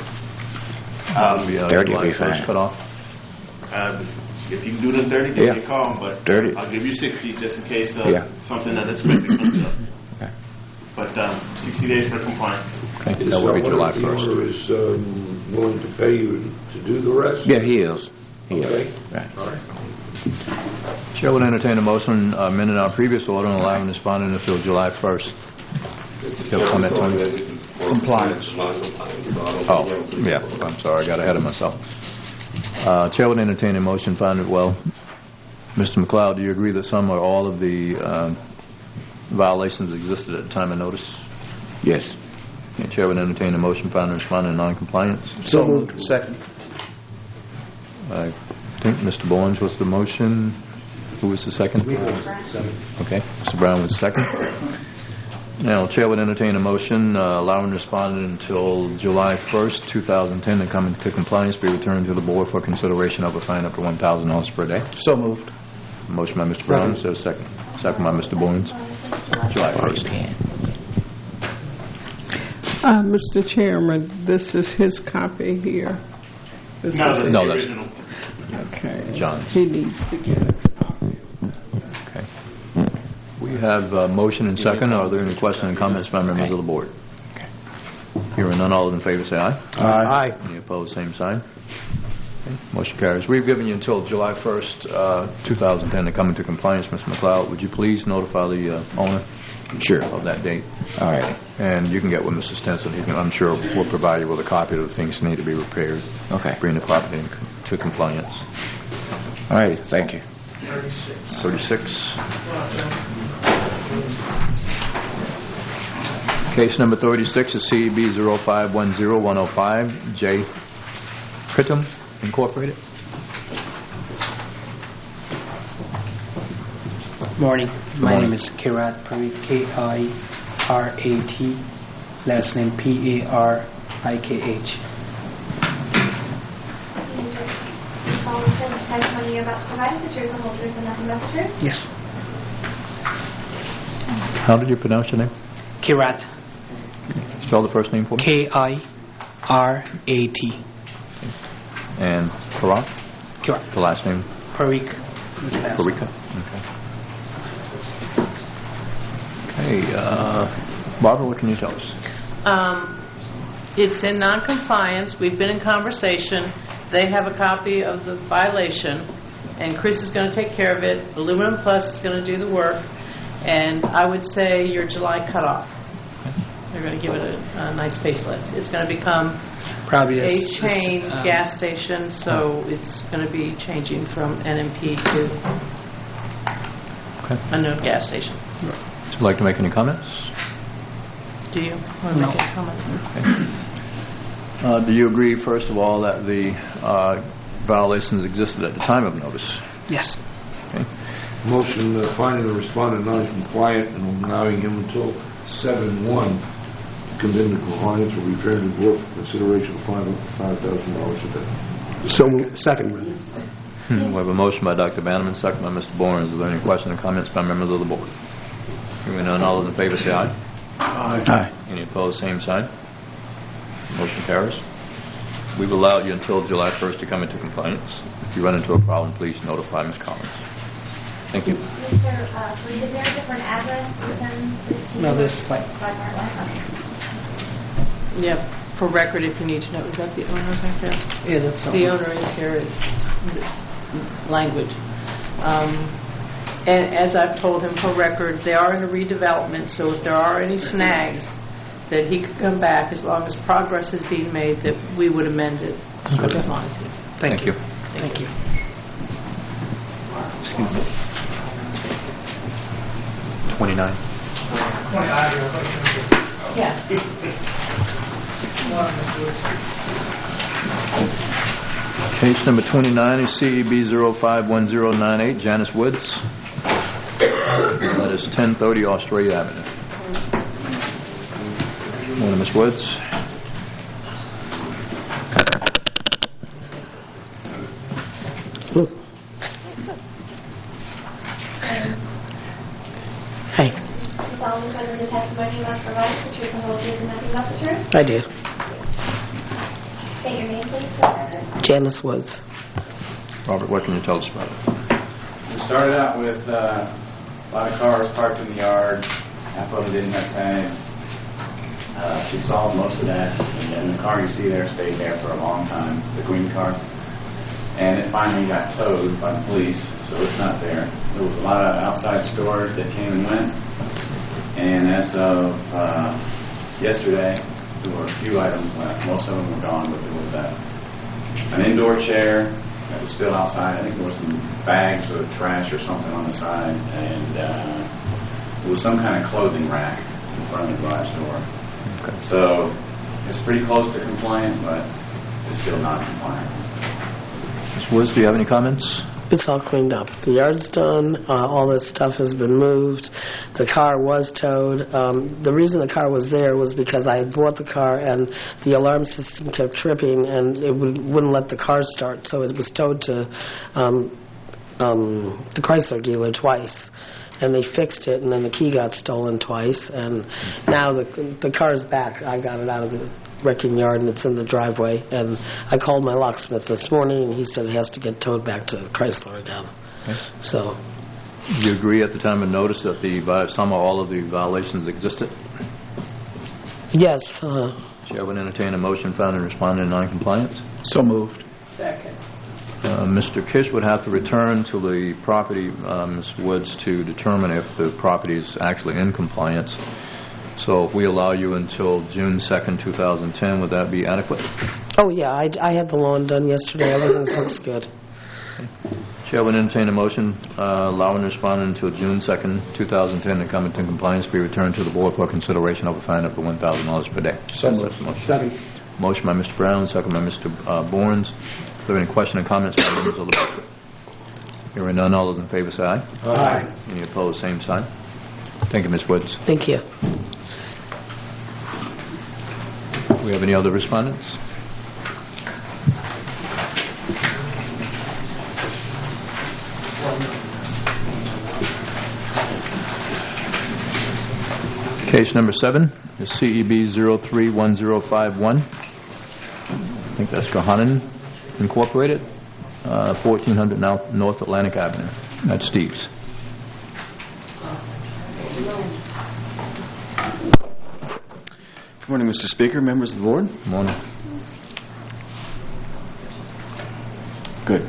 30 will be fine. Cut off. If you can do it in 30, give me a call, but 30. I'll give you 60 just in case something unexpected comes up. Okay. But 60 days for compliance. Okay. That will be July 1st. The owner is willing to pay you to do the rest? Yeah, he is. Okay. Right. All right. Chair would entertain a motion amending our previous order and allowing respondent until July 1st. You have a comment, Tony? Compliance. Oh, yeah. I'm sorry. I got ahead of myself. Chair would entertain a motion finding, Mr. McLeod, do you agree that some or all of the violations existed at the time of notice? Yes. The Chair would entertain a motion finding respondent non-compliance. So moved. Second. I think Mr. Bowens was the motion. Who was the second? Okay. Mr. Brown was the second. Now, Chair would entertain a motion allowing respondent until July 1st, 2010 to come into compliance, be returned to the board for consideration of a fine up to $1,000 per day. So moved. Motion by Mr. Brown, is there a second? Second by Mr. Boyens. July 1st. Mr. Chairman, this is his copy here. This No, is that's his- the original. Okay. John. He needs to get it. Okay. We have a motion and second. Are there any questions and comments by members of the board? Hearing none, all those in favor say aye. Aye. Any opposed, same sign. Okay. Motion carries. We've given you until July 1st, 2010 to come into compliance. Mr. McLeod, would you please notify the owner? Sure. Of that date. All right. And you can get with Mr. Stinson. I'm sure we'll provide you with a copy of the things that need to be repaired. Okay. Bring the property to compliance. All right, thank you. 36. Case number 36 is CEB 0510105, J. Prittam Incorporated. Morning. My morning. name is Kirat Parikh, K-I-R-A-T, last name P-A-R-I-K-H. Testimony you're about to provide is the truth, the whole truth, and nothing but the truth. Yes. How did you pronounce your name? Kirat. Spell the first name for me. K-I-R-A-T. And Karat? Kirat. The last name? Parikh. Parikh. Okay. Okay, Barbara, what can you tell us? It's in non-compliance. We've been in conversation. They have a copy of the violation, and Chris is going to take care of it. Aluminum Plus is going to do the work, and I would say your July cutoff. They're going to give it a nice facelift. It's going to become probably a chain gas station, so it's going to be changing from NMP to a new gas station. Would you like to make any comments? Do you want to make any comments? Okay. Do you agree, first of all, that the violations existed at the time of notice? Yes. Okay. Motion finding the respondent non-compliant and allowing him until 7/1 to come into compliance or return to the board for consideration of $5,000 a day. So moved. Second. We have a motion by Dr. Bannerman, second by Mr. Bourne. Is there any questions or comments by members of the board? Hearing none, all those in favor say aye. Aye. Any opposed, same sign. Motion carries. We've allowed you until July 1st to come into compliance. If you run into a problem, please notify Ms. Collins. Thank you. Mr. Reed, is there a different address to send this to? No, this is like... Yeah, for record, if you need to know. Is that the owner right there? Yeah, that's the owner is here. It's language. And as I've told him for record, they are in a redevelopment, so if there are any snags, that he could come back as long as progress is being made, that we would amend it. Okay. As long as it's... Thank you. Thank you. Excuse me. 29. Yeah. Case number 29 is CEB 051098, Janice Woods. That is 1030 Australia Avenue. Morning, Ms. Woods. Look. Hi. You solemnly swear that the testimony you must provide is the truth, the whole truth, and nothing but the truth? I do. State your name, please, for the record. Janice Woods. Robert, what can you tell us about it? We started out with a lot of cars parked in the yard. Half of them didn't have tags. She solved most of that, and then the car you see there stayed there for a long time, the green car. And it finally got towed by the police, so it's not there. There was a lot of outside stores that came and went. And as of yesterday, there were a few items left. Most of them were gone, but there was an indoor chair that was still outside. I think there was some bags of trash or something on the side, and it was some kind of clothing rack in front of the garage door. Okay. So it's pretty close to compliant, but it's still not compliant. Ms. Woods, do you have any comments? It's all cleaned up. The yard's done. All that stuff has been moved. The car was towed. The reason the car was there was because I had bought the car and the alarm system kept tripping and it wouldn't let the car start. So it was towed to the Chrysler dealer twice. And they fixed it, and then the key got stolen twice. And now the car's back. I got it out of the wrecking yard, and it's in the driveway. And I called my locksmith this morning, and he said it has to get towed back to Chrysler again. Okay. So, Do you agree at the time of notice that some or all of the violations existed? yes. Chair would entertain a motion found in responding to noncompliance. So moved. Second. Mr. Kish would have to return to the property, Ms. Woods, to determine if the property is actually in compliance. So if we allow you until June 2nd, 2010, would that be adequate? Oh, yeah. I had the lawn done yesterday. Everything looks good. Chair would entertain a motion allowing the respondent until June 2nd, 2010 to come into compliance be returned to the board for consideration of a fine up to $1,000 per day. So moved. Second. Motion by Mr. Brown, second by Mr. Bournes. If there are any questions or comments by members of the board? Hearing none, all those in favor say aye. Aye. Any opposed, same sign. Thank you, Ms. Woods. Thank you. Do we have any other respondents? Case number 7 is CEB 031051. I think that's Kohanen Incorporated, 1400 North Atlantic Avenue. That's Steve's. Good morning, Mr. Speaker, members of the board. Good morning. Good.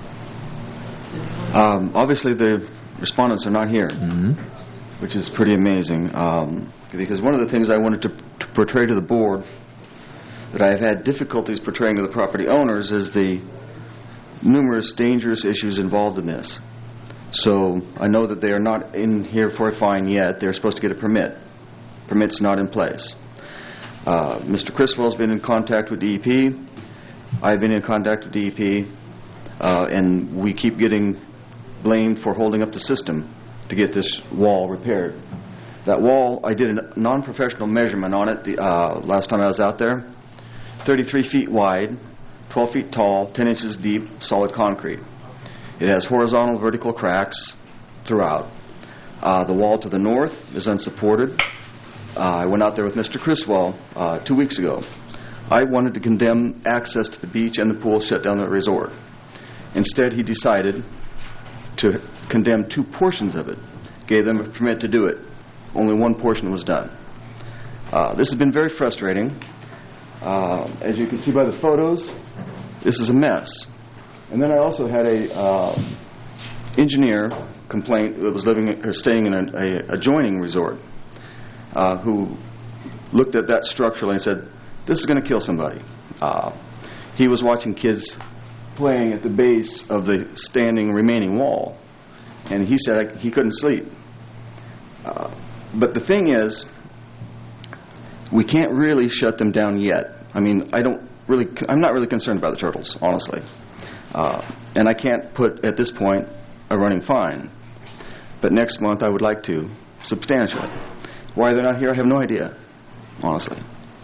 Obviously, the respondents are not here, which is pretty amazing, because one of the things I wanted to portray to the board that I have had difficulties portraying to the property owners is the numerous dangerous issues involved in this. So I know that they are not in here for a fine yet. They're supposed to get a permit. Permit's not in place. Mr. Criswell's been in contact with DEP. I've been in contact with DEP, and we keep getting blamed for holding up the system to get this wall repaired. That wall, I did a non-professional measurement on it the last time I was out there. 33 feet wide, 12 feet tall, 10 inches deep, solid concrete. It has horizontal, vertical cracks throughout. The wall to the north is unsupported. I went out there with Mr. Criswell 2 weeks ago. I wanted to condemn access to the beach and the pool, shut down the resort. Instead, he decided to condemn 2 portions of it, gave them a permit to do it. Only 1 portion was done. This has been very frustrating. As you can see by the photos, this is a mess. And then I also had a engineer complaint that was staying in an adjoining resort, who looked at that structurally and said, "This is going to kill somebody." He was watching kids playing at the base of the standing remaining wall, and he said he couldn't sleep. But the thing is, we can't really shut them down yet. I mean, I'm not really concerned about the turtles, honestly. And I can't put, at this point, a running fine. But next month I would like to, substantially. Why they're not here, I have no idea, honestly.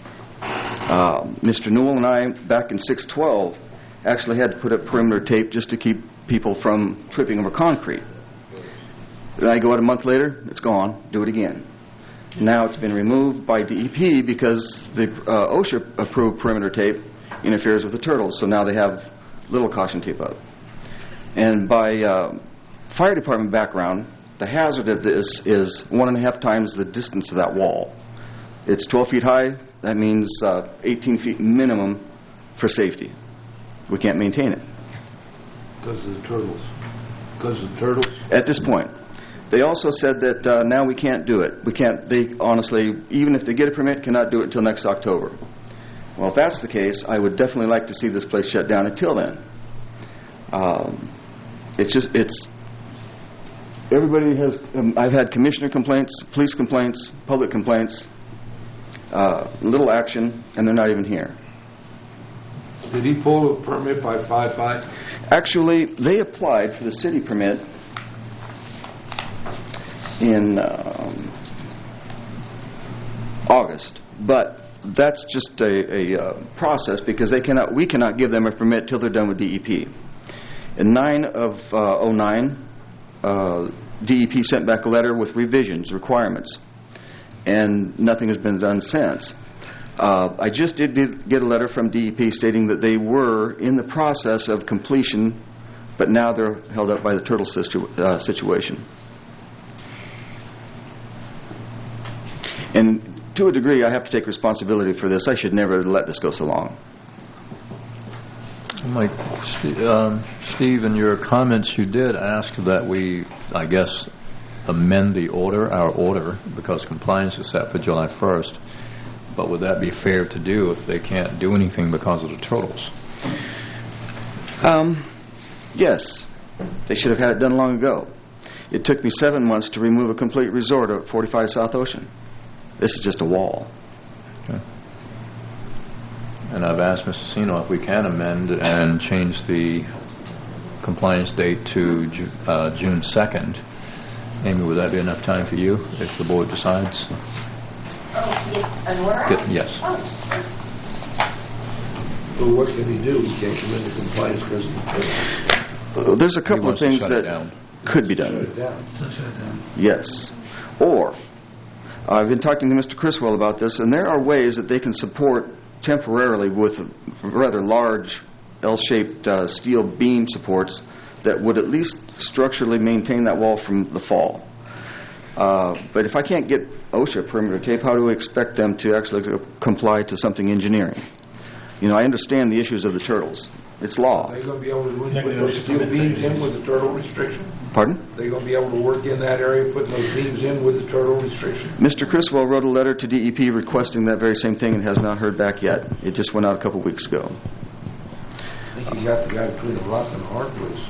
Mr. Newell and I, back in 6/12, actually had to put up perimeter tape just to keep people from tripping over concrete. Then I go out a month later, it's gone, do it again. Now it's been removed by DEP because the OSHA-approved perimeter tape interferes with the turtles, so now they have little caution tape up. And by fire department background, the hazard of this is 1.5 times the distance of that wall. It's 12 feet high. That means 18 feet minimum for safety. We can't maintain it. Because of the turtles. Because of the turtles? At this point. They also said that now we can't do it. We can't. They honestly, even if they get a permit, cannot do it until next October. Well, if that's the case, I would definitely like to see this place shut down until then. Everybody has, I've had commissioner complaints, police complaints, public complaints, little action, and they're not even here. Did he pull a permit by 5/5? Actually, they applied for the city permit in August, but that's just a process because we cannot give them a permit till they're done with DEP. In 9/09, DEP sent back a letter with revisions, requirements, and nothing has been done since. I just did get a letter from DEP stating that they were in the process of completion, but now they're held up by the turtle situation. And to a degree, I have to take responsibility for this. I should never have let this go so long. Mike, Steve, in your comments, you did ask that we, I guess, amend our order, because compliance is set for July 1st. But would that be fair to do if they can't do anything because of the turtles? Yes. They should have had it done long ago. It took me 7 months to remove a complete resort at 45 South Ocean. This is just a wall. Okay. And I've asked Mr. Sino if we can amend and change the compliance date to June 2nd. Amy, would that be enough time for you if the board decides? An order? Yes. Well, what can he do? He can't come into compliance because there's a couple of things that could be done. Shut it down. Yes. Or, I've been talking to Mr. Criswell about this, and there are ways that they can support temporarily with rather large L-shaped steel beam supports that would at least structurally maintain that wall from the fall. But if I can't get OSHA perimeter tape, how do we expect them to actually comply to something engineering? You know, I understand the issues of the turtles. It's law. Are they going to be able to put those steel beams in with the turtle restriction? Pardon? Are they going to be able to work in that area, putting those beams in with the turtle restriction? Mr. Criswell wrote a letter to DEP requesting that very same thing and has not heard back yet. It just went out a couple weeks ago. I think you got the guy between the rock and the hard place.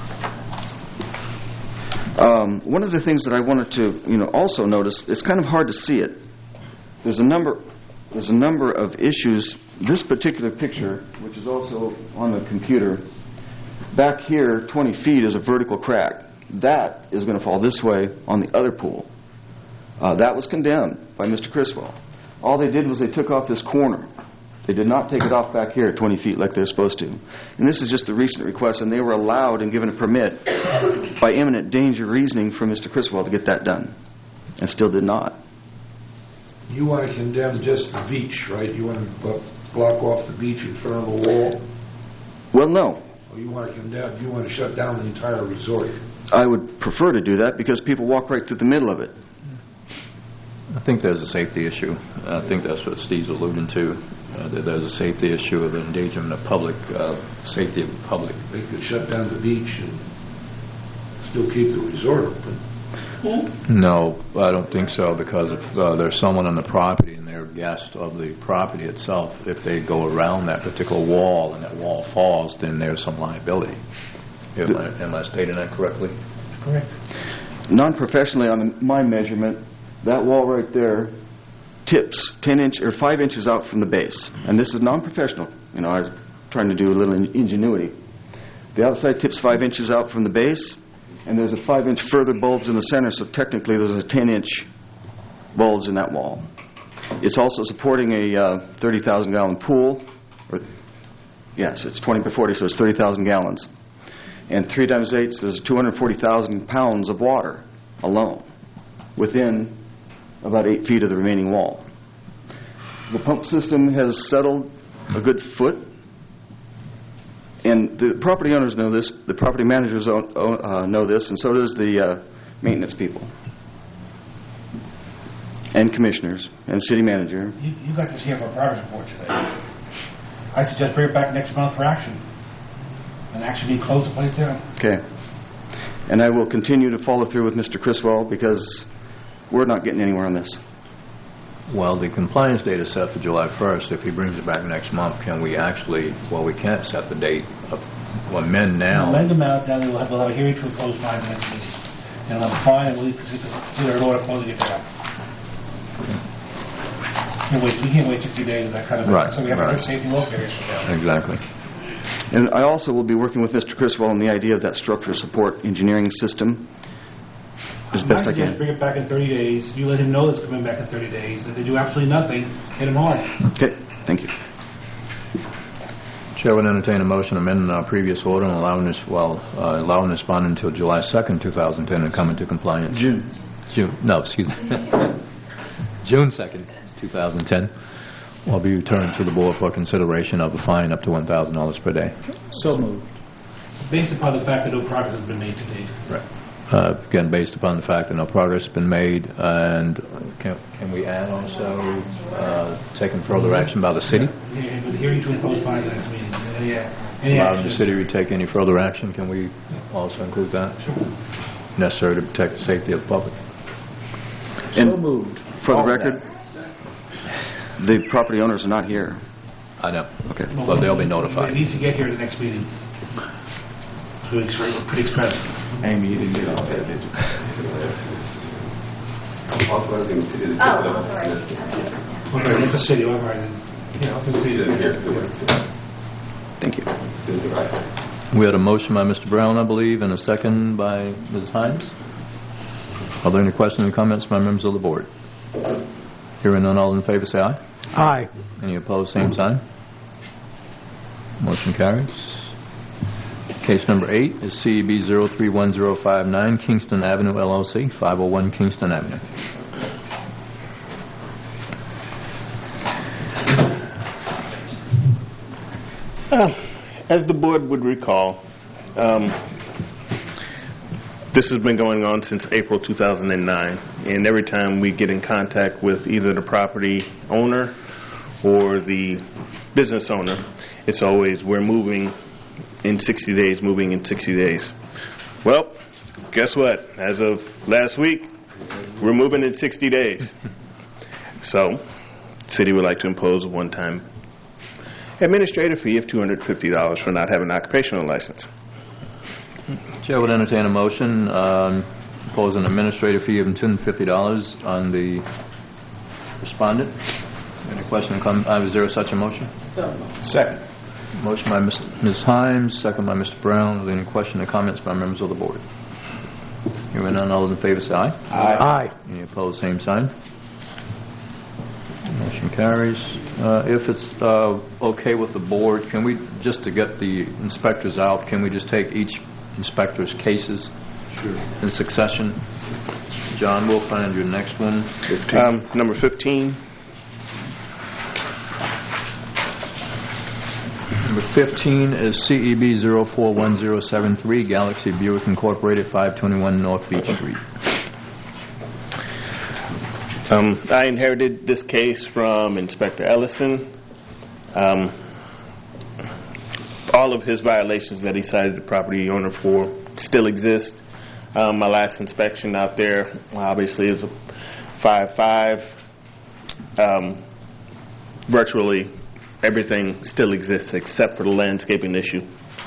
One of the things that I wanted to, also notice, it's kind of hard to see it. There's a number of issues. This particular picture, which is also on the computer, back here, 20 feet is a vertical crack. That is going to fall this way on the other pool. That was condemned by Mr. Criswell. All they did was they took off this corner. They did not take it off back here at 20 feet like they're supposed to. And this is just the recent request, and they were allowed and given a permit by imminent danger reasoning from Mr. Criswell to get that done, and still did not. You want to condemn just the beach, right? You want to block off the beach in front of the wall? Well, no. Or you want to shut down the entire resort? I would prefer to do that because people walk right through the middle of it. I think there's a safety issue. I think that's what Steve's alluding to. That there's a safety issue of endangerment of public, safety of the public. They could shut down the beach and still keep the resort open. No, I don't think so, because if there's someone on the property and they're a guest of the property itself, if they go around that particular wall and that wall falls, then there's some liability. Am I stating that correctly? Correct. Non-professionally, on my measurement, that wall right there tips 5 inches out from the base. And this is non-professional. I was trying to do a little ingenuity. The outside tips 5 inches out from the base, and there's a 5-inch further bulge in the center, so technically there's a 10-inch bulge in that wall. It's also supporting a 30,000-gallon pool. Yes, it's 20 by 40, so it's 30,000 gallons. And 3 times 8, so there's 240,000 pounds of water alone within about 8 feet of the remaining wall. The pump system has settled a good foot, and the property owners know this, the property managers know this, and so does the maintenance people, and commissioners, and city manager. You got this here for a progress report today. I suggest bring it back next month for action, and actually close the place down. Okay. And I will continue to follow through with Mr. Criswell because we're not getting anywhere on this. Well, the compliance date is set for July 1st. If he brings it back next month, can we actually, we can't set the date of amend now. We'll amend them out, now we'll have a hearing to a closed fine next meeting. And we'll have a fine, and we'll consider an order closing it down. We can't wait 60 days, that kind of thing. Right, So we have right. a safety law period for that. Exactly. And I also will be working with Mr. Criswell on the idea of that structure support engineering system as best I can. Bring it back in 30 days. You let him know it's coming back in 30 days. If they do absolutely nothing, hit him hard. Okay, thank you. Chair would entertain a motion amending our previous order and allowing this bond until July 2nd, 2010, and come into compliance. June, no, excuse me. June 2nd, 2010. Will be returned to the board for consideration of a fine up to $1,000 per day. So moved. Based upon the fact that no progress has been made to date. Right. Again, based upon the fact that no progress has been made, and can we add also taking further action by the city? Yeah, with hearing to impose fines at the next meeting. Any Allowing the actions? city to take any further action, can we also include that? Sure. Necessary to protect the safety of the public. And so moved. For the record, the property owners are not here. I know. Okay. But they'll be notified. It needs to get here at the next meeting. It's pretty expensive. Amy, you didn't get all that, did you? Authorizing the city to take it up. Okay, let the city over it. Yeah, the city. Thank you. We had a motion by Mr. Brown, I believe, and a second by Mrs. Himes. Are there any questions or comments by members of the board? Hearing none, all in favor say aye. Aye. Any opposed, same sign. Motion carries. Case number 8 is CEB 031059, Kingston Avenue, LLC, 501 Kingston Avenue. As the board would recall, this has been going on since April 2009, and every time we get in contact with either the property owner or the business owner, it's always, we're moving in 60 days, moving in 60 days. Well, guess what? As of last week, we're moving in 60 days. So, the city would like to impose a one-time administrative fee of $250 for not having an occupational license. Chair would entertain a motion impose an administrative fee of $250 on the respondent. Any question or comment? Is there such a motion? Second. Motion by Ms. Himes, second by Mr. Brown. Are there any question or comments by members of the board? Hearing none, all those in favor say aye. Aye. Any opposed, same sign. Motion carries. If it's okay with the board, can we, just to get the inspectors out, can we just take each inspector's cases in succession? John, we'll find your next one. Number 15. Number 15 is CEB 041073, Galaxy Buick Incorporated, 521 North Beach Street. I inherited this case from Inspector Ellison. All of his violations that he cited the property owner for still exist. My last inspection out there, obviously, is a 5.5. Virtually everything still exists except for the landscaping issue.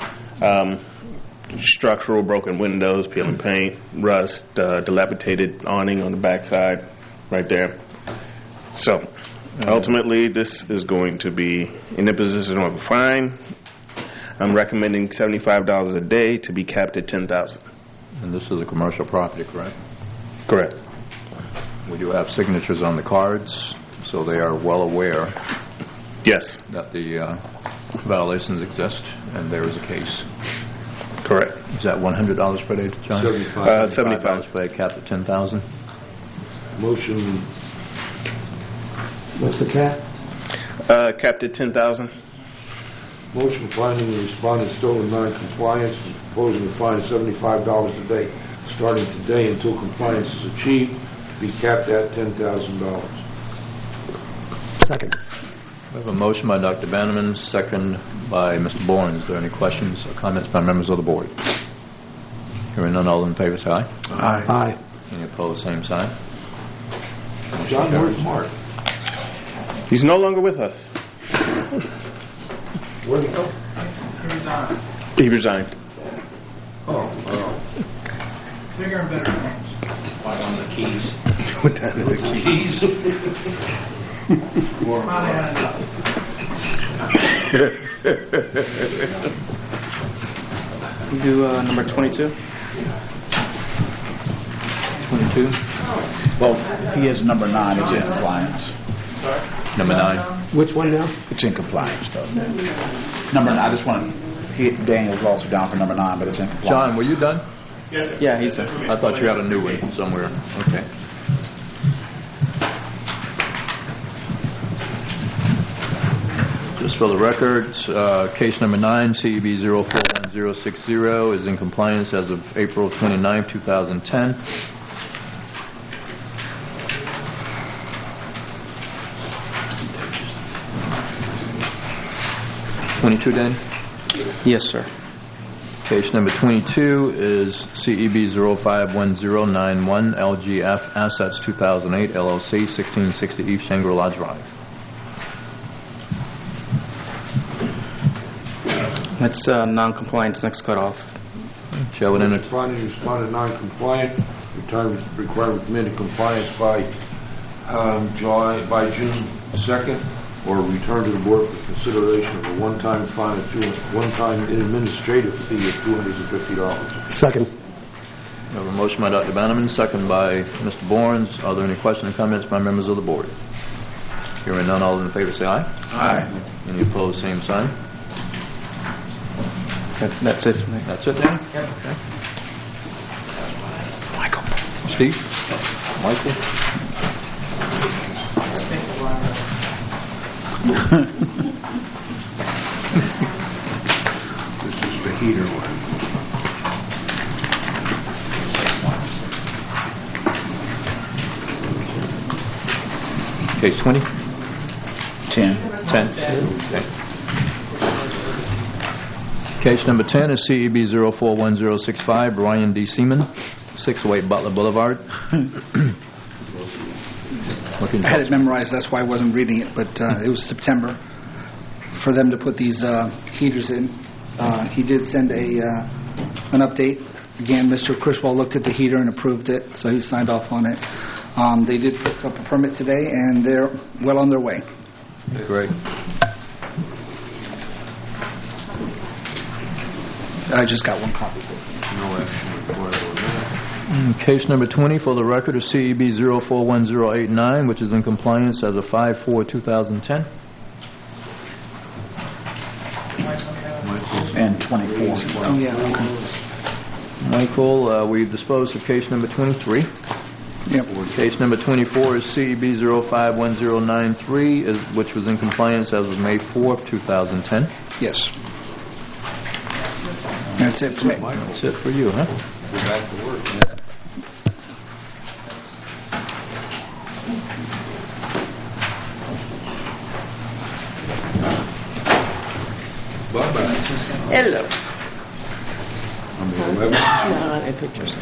Structural broken windows, peeling paint, rust, dilapidated awning on the backside right there. So ultimately this is going to be in the position of a fine. I'm recommending $75 a day to be capped at $10,000. And this is a commercial property, correct? Correct. We do have signatures on the cards, so they are well aware. Yes. That the violations exist, and there is a case. Correct. Is that $100 per day, John? $75 per day, capped at $10,000. Motion. What's the cap? Capped at $10,000. Motion finding the respondent still in non-compliance and proposing a fine of $75 a day starting today until compliance is achieved to be capped at $10,000. Second. We have a motion by Dr. Bannerman, second by Mr. Bourne. Is there any questions or comments by members of the board? Hearing none, all in favor say aye. Aye. Aye. Any opposed, same sign. John, where's Mark? He's no longer with us. Where'd he go? He resigned. Oh. Bigger and better things. Like on the keys. What time is the Keys. Probably had enough. Do number 22. 22? Well, he is number 9. It's in compliance. Number 9. Which one now? It's in compliance, though. Number 9, I just want to... Daniel's also down for number 9, but it's in compliance. John, were you done? Yes, sir. Yeah, he's there. I thought you had a new one somewhere. Okay. Just for the records, case number 9, CEB 041060, is in compliance as of April 29, 2010. Dan? Yes, sir. Case number 22 is CEB 051091, LGF Assets 2008, LLC, 1660 East Shangri-La Drive. That's non-compliance, next cutoff. Show it in it. Finding responded non-compliant, return requirement come into compliance by June 2nd, or return to the board for consideration of a one-time fine of one-time administrative fee of $250. Second. We have a motion by Dr. Bannerman, second by Mr. Bournes. Are there any questions or comments by members of the board? Hearing none, all in favor say aye. Aye. Any opposed, same sign. That's it. That's it, Dan? Yep. Okay. Michael. Steve? Michael? This is the heater one. Case 20? 10. 10. Okay. Case number 10 is CEB 041065, Brian D. Seaman, 608 Butler Boulevard. I had it memorized, that's why I wasn't reading it, but it was September for them to put these heaters in. He did send an update. Again, Mr. Criswell looked at the heater and approved it, so he signed off on it. They did pick up a permit today, and they're well on their way. Great. I just got one copy. No action required on that. Case number 20 for the record is CEB 041089, which is in compliance as of 5/4/2010. And 24. Oh, yeah. Okay. Michael, we've disposed of case number 23. Yep. Case number 24 is CEB 051093, which was in compliance as of May 4th, 2010. Yes. That's it for me. That's it for you, huh? Go back to work, man. Bye-bye. Hello. Number 11. No, I think there's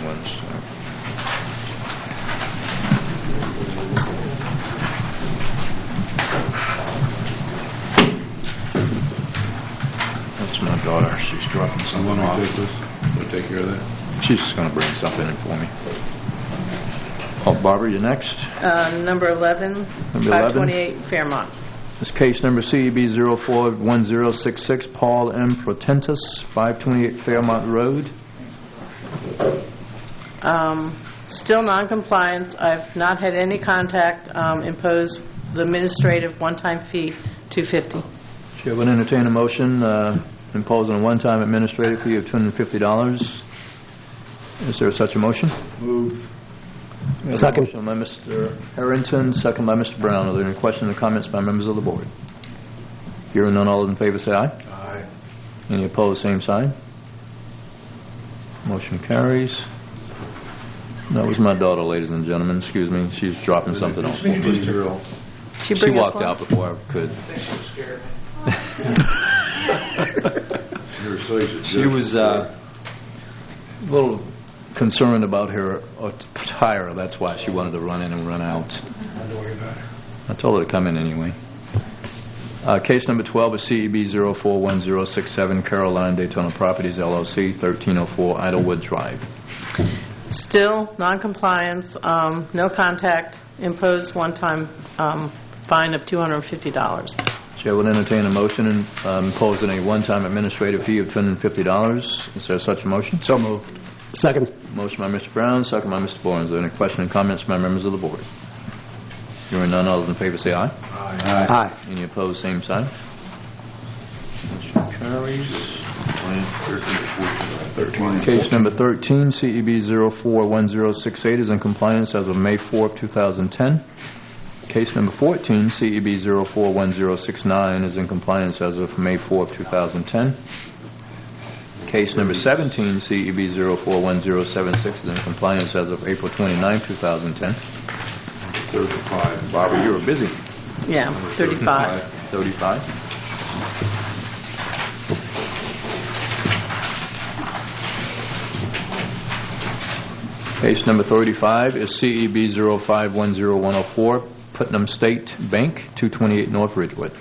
That's my daughter. She's dropping something off. We'll take care of that. She's just going to bring something in for me. Oh, Barbara, you're next. number 11, Number 11. 528 Fairmont. This case number CEB 041066, Paul M. Protentus, 528 Fairmont Road. Still non-compliance. I've not had any contact. Impose the administrative one-time fee, $250. Chair would entertain a motion imposing a one-time administrative fee of $250. Is there such a motion? Move. Second. Motion by Mr. Harrington, second by Mr. Brown. Are there any questions or comments by members of the board? Hearing none, all in favor say aye. Aye. Any opposed, same sign. Motion carries. That was my daughter, ladies and gentlemen. Excuse me. She's dropping something off. She walked out before I could. She was a little concerned about her attire. That's why she wanted to run in and run out. I told her to come in anyway. Case number 12 is CEB 041067, Caroline Daytona Properties, LLC, 1304 Idlewood Drive. Still non-compliance, no contact, impose one-time fine of $250. Chair will entertain a motion imposing a one-time administrative fee of $250. Is there such a motion? So moved. Second. Motion by Mr. Brown, second by Mr. Bourne. Is there any question and comments by members of the board? Hearing none, all those in favor say aye. Aye. Aye. Any opposed, same sign. Motion carries. Case number 13, CEB 041068 is in compliance as of May 4, 2010. Case number 14, CEB 041069 is in compliance as of May 4, 2010. Case number 17, CEB 041076 is in compliance as of April 29, 2010. 35. Barbara, you were busy. Yeah, 35. 35. Case number 35 is CEB 0510104, Putnam State Bank, 228 North Ridgewood.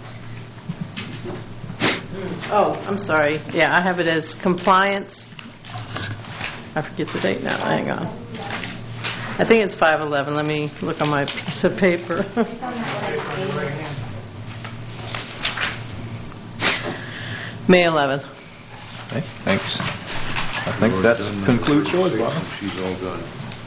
Oh, I'm sorry. Yeah, I have it as compliance. I forget the date now. Hang on. I think it's 5/11. Let me look on my piece of paper. May 11th. Okay, thanks. I think that concludes yours, Bob. She's all done.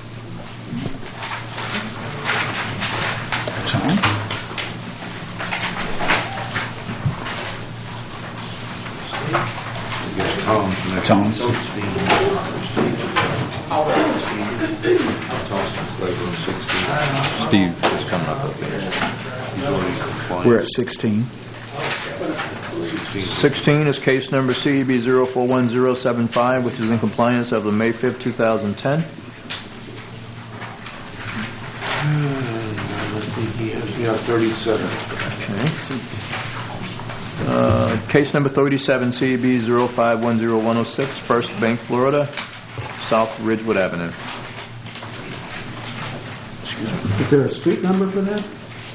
Tom's. Steve is coming up with it. We're at 16. 16 is case number CEB 041075, which is in compliance as of May 5th, 2010. Yeah, 37. Okay. Case number 37, CEB 0510106, First Bank, Florida, South Ridgewood Avenue. Is there a street number for that?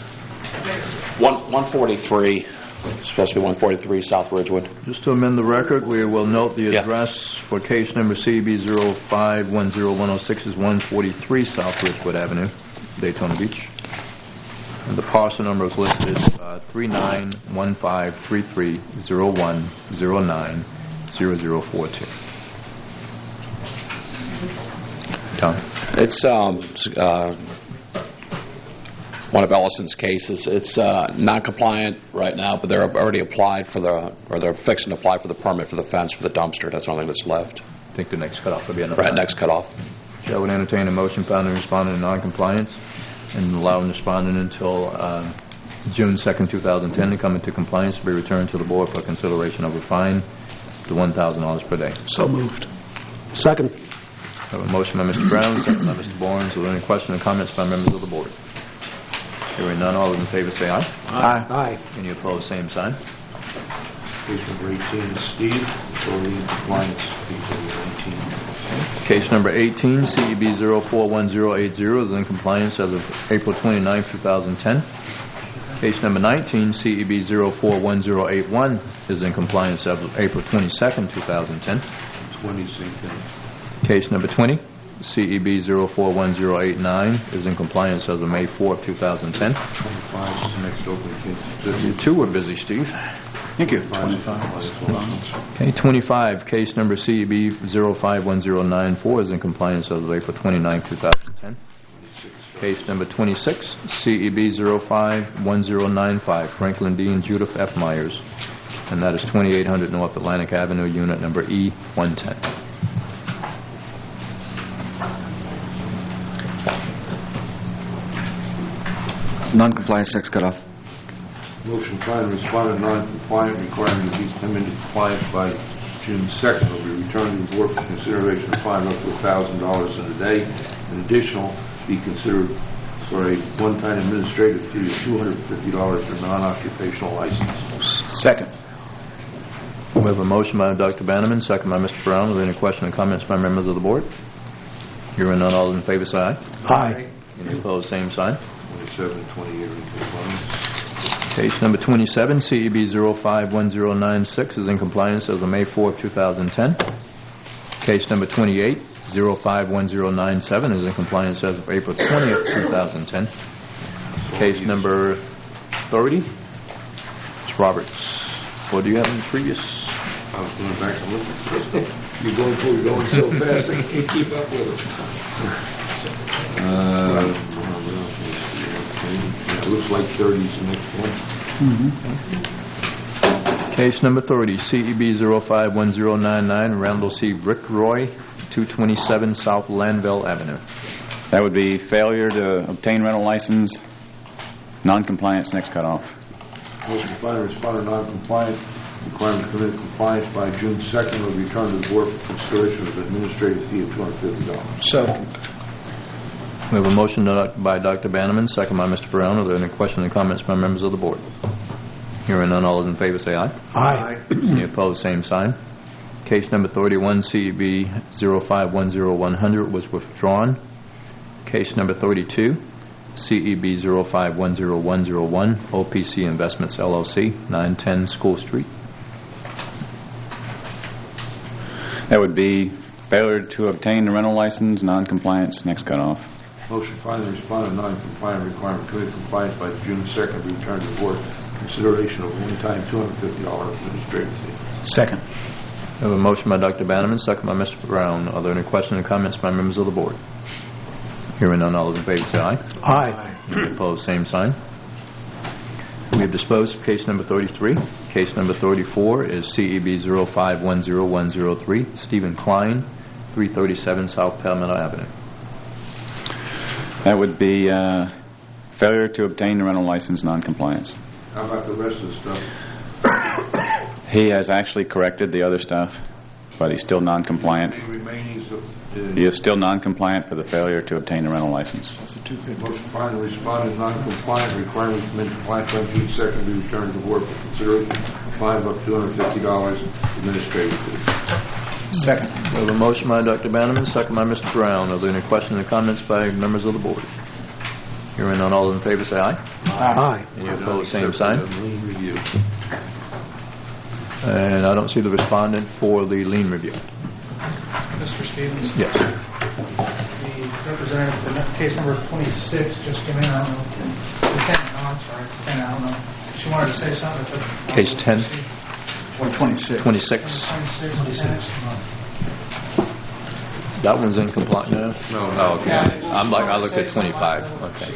143. It's supposed to be 143 South Ridgewood. Just to amend the record, we will note the address for case number CEB 0510106 is 143 South Ridgewood Avenue, Daytona Beach. And the parcel number is listed as 39153301090042. Tom? It's one of Ellison's cases. It's non-compliant right now, but they're already applied for they're fixing to apply for the permit for the fence for the dumpster. That's the only thing that's left. I think the next cutoff will be enough. Right, next cutoff. Chair would entertain a motion founding respondent in non-compliance and allowing respondent until June 2nd, 2010 to come into compliance to be returned to the board for consideration of a fine to $1,000 per day. So moved. Second. I have a motion by Mr. Brown, second by Mr. Barnes. Are there any questions or comments by members of the board? Hearing none, all those in favor say aye. Aye. Aye. Any opposed, same sign. Case number 18, Steve, building compliance, people 19. Case number 18, CEB 041080 is in compliance as of April 29, 2010. Case number 19, CEB 041081 is in compliance as of April 22, 2010. 20, same thing. Case number 20, CEB 041089 is in compliance as of May 4, 2010. 25 is the next open case. You two were busy, Steve. Thank you. 25. Okay, 25, case number CEB 051094 is in compliance as of April 29, 2010. Case number 26, CEB 051095, Franklin D. and Judith F. Myers, and that is 2800 North Atlantic Avenue, unit number E110. Non-compliance, next cutoff. Motion fine, respondent non-compliant, requiring that he come into compliance by June 2nd. Will be returned to the board for consideration of fine up to $1,000 in a day. An additional be considered for a one-time administrative fee of $250 for non-occupational license. Second. We have a motion by Dr. Bannerman, second by Mr. Brown. Are there any questions or comments by members of the board? Hearing none, all those in favor say aye. Aye. Any opposed, same sign. 27, 28 in compliance. Case number 27, CEB 051096 is in compliance as of May 4, 2010. Case number 28, 051097 is in compliance as of April 20th, 2010. Case number 30, Ms. Roberts, what do you have in the previous? I was going back and looking. You're going so fast, I can't keep up with it. It looks like 30 is the next one. Case number 30, CEB 051099, Randall C. Brickroy, 227 South Lanville Avenue. That would be failure to obtain rental license, non-compliance, next cutoff. Motion to find a responder non-compliant, requirement to commit compliance by June 2nd will be returned to the board for consideration of an administrative fee of $250. Second. We have a motion by Dr. Bannerman, second by Mr. Brown. Are there any questions or comments by members of the board? Hearing none, all those in favor say aye. Aye. Any opposed, same sign. Case number 31, CEB 0510-100 was withdrawn. Case number 32, CEB 0510-101, OPC Investments LLC, 910 School Street. That would be failure to obtain the rental license, non-compliance, next cutoff. Motion to find the respondent non-compliant, requirement to commit compliance by June 2nd be returned to the board for consideration of a one-time $250 administrative fee. Second. We have a motion by Dr. Bannerman, second by Mr. Brown. Are there any questions or comments by members of the board? Hearing none, all those in favor say aye. Aye. Any opposed, same sign. We have disposed of case number 33. Case number 34 is CEB 0510-103, Stephen Klein, 337 South Palmetto Avenue. That would be failure to obtain the rental license, non-compliance. How about the rest of the stuff? He has actually corrected the other stuff, but he's still non-compliant. The remainings of He is still non-compliant for the failure to obtain the rental license. That's a $250. Motion to find the respondent non-compliant, requirement to commit compliance by June 2nd be returned to the board for consideration. Fine of $250 administrative fee. Second. We have a motion by Dr. Bannerman, second by Mr. Brown. Are there any questions or comments by members of the board? Hearing none, all in favor say aye. Aye. Any opposed, same sign. And I don't see the respondent for the lien review. Mr. Stevens? Yes. The representative for case number 26 just came in. I don't know. Lieutenant, no, I'm sorry. Lieutenant, I don't know. She wanted to say something. Case 10? 26. 26. 26. That one's in compliance. No? No. Oh, okay. I looked at 25. Okay.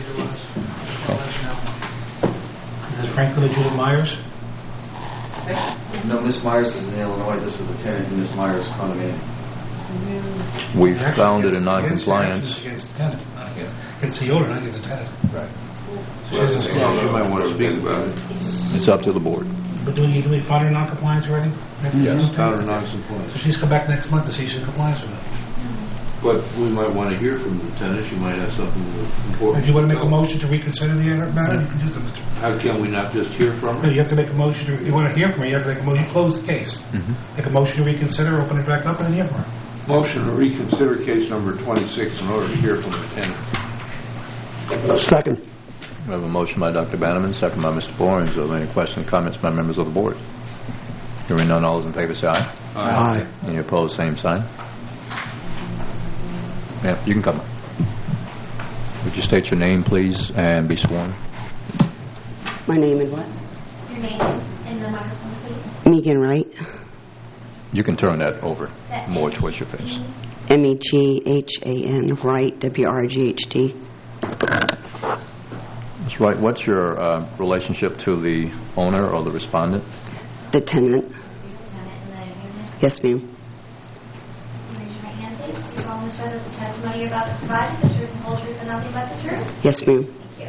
Is Franklin and Julie Myers? No, Miss Myers is in Illinois. This is the tenant in Miss Myers' condominium. We found it in non-compliance. Against the tenant. Against the owner, not against the tenant. Right. She might want to speak about it. It's up to the board. But do we find her in non-compliance already? Yes, found her non-compliance. So she's come back next month to see if she's in compliance or not. But we might want to hear from the tenant. She might have something important. If you want to make a motion to reconsider the matter, you can do so, Mr. How can we not just hear from No, her? you have to make a motion. If you want to hear from her, you have to make a motion. You close the case. Make a motion to reconsider, open it back up, and then hear from her. Motion to reconsider case number 26 in order to hear from the tenant. Second. We have a motion by Dr. Bannerman, second by Mr. Borens. Are there any questions or comments by members of the board? Hearing none, all those in favor say aye. Aye. Any opposed, same sign. Yeah, you can come up. Would you state your name, please, and be sworn? My name and what? Your name and the microphone, please. Megan Wright. You can turn that over more towards your face. Meghan Wright, WRGHT. That's right. What's your relationship to the owner or the respondent? The tenant. Yes, ma'am. Raise your right hand, please. Do you solemnly swear that the testimony you're about to provide is the truth and whole truth and nothing but the truth? Yes, ma'am. Thank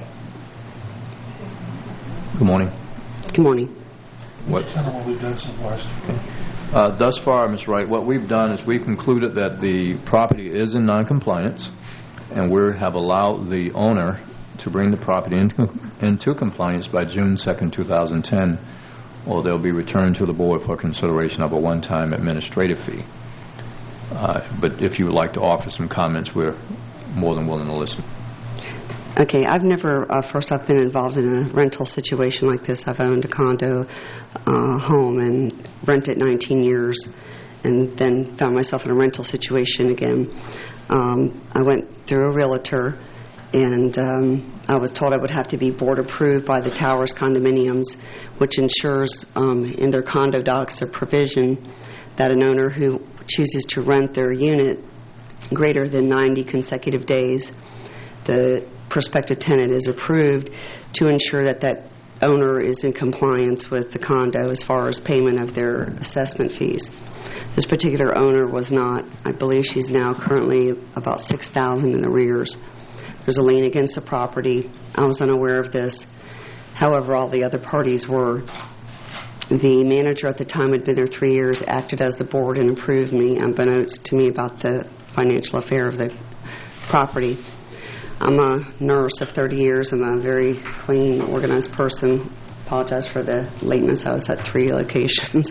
you. Good morning. Good morning. What? Tell them what we've done so far. Thus far, Ms. Wright, what we've done is we've concluded that the property is in noncompliance, and we have allowed the owner to bring the property into compliance by June 2nd, 2010, or they'll be returned to the board for consideration of a one-time administrative fee. But if you would like to offer some comments, we're more than willing to listen. Okay, I've never, first I've been involved in a rental situation like this. I've owned a condo home and rented 19 years and then found myself in a rental situation again. I went through a realtor and I was told I would have to be board approved by the Towers condominiums, which ensures in their condo docs a provision that an owner who chooses to rent their unit greater than 90 consecutive days, the prospective tenant is approved to ensure that that owner is in compliance with the condo as far as payment of their assessment fees. This particular owner was not. I believe she's now currently about $6,000 in arrears. There's a lien against the property. I was unaware of this. However, all the other parties were. The manager at the time had been there 3 years, acted as the board, and approved me, unbeknownst to me, about the financial affair of the property. I'm a nurse of 30 years. I'm a very clean, organized person. Apologize for the lateness. I was at 3 locations.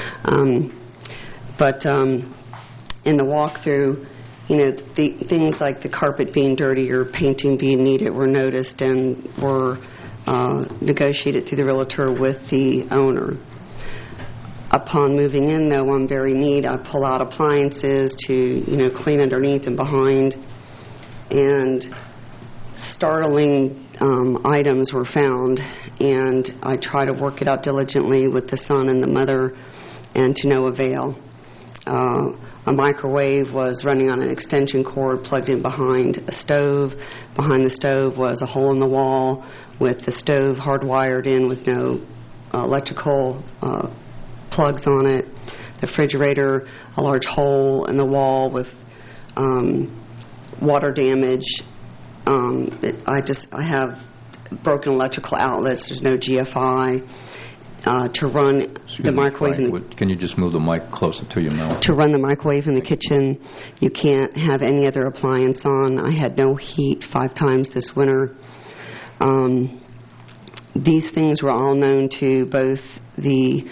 But in the walkthrough, the things like the carpet being dirty or painting being needed were noticed and were negotiated through the realtor with the owner. Upon moving in, though, I'm very neat. I pull out appliances to, clean underneath and behind. And startling items were found, and I try to work it out diligently with the son and the mother, and to no avail. A microwave was running on an extension cord plugged in behind a stove. Behind the stove was a hole in the wall with the stove hardwired in with no electrical plugs on it. The refrigerator, a large hole in the wall with water damage. I have broken electrical outlets. There's no GFI. To run the microwave. Can you just move the mic closer to your mouth? To run the microwave in the kitchen, you can't have any other appliance on. I had no heat 5 times this winter. These things were all known to both the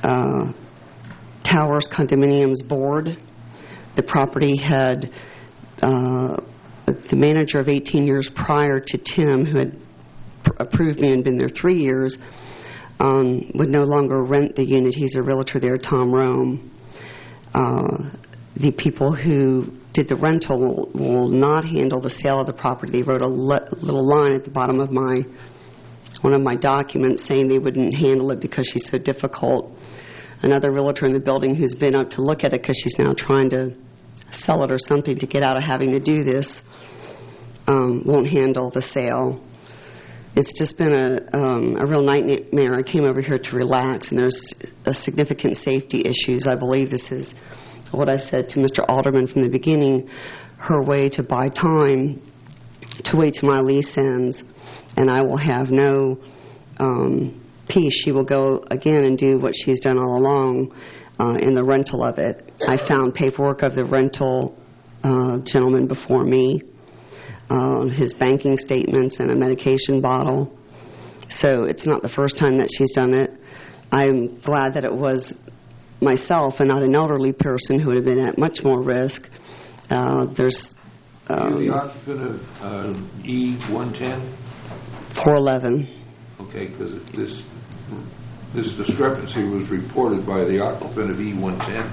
Towers Condominiums Board. The property had the manager of 18 years prior to Tim, who had approved me and been there 3 years, would no longer rent the unit. He's a realtor there, Tom Rome. The people who did the rental will not handle the sale of the property. They wrote a little line at the bottom of one of my documents saying they wouldn't handle it because she's so difficult. Another realtor in the building who's been up to look at it because she's now trying to sell it or something to get out of having to do this won't handle the sale. It's just been a real nightmare. I came over here to relax, and there's a significant safety issues. I believe this is what I said to Mr. Alderman from the beginning, her way to buy time, to wait till my lease ends, and I will have no peace. She will go again and do what she's done all along in the rental of it. I found paperwork of the rental gentleman before me, his banking statements and a medication bottle. So it's not the first time that she's done it. I'm glad that it was myself and not an elderly person who would have been at much more risk. There's You're the occupant of E110? 411. Okay, because this discrepancy was reported by the occupant of E110.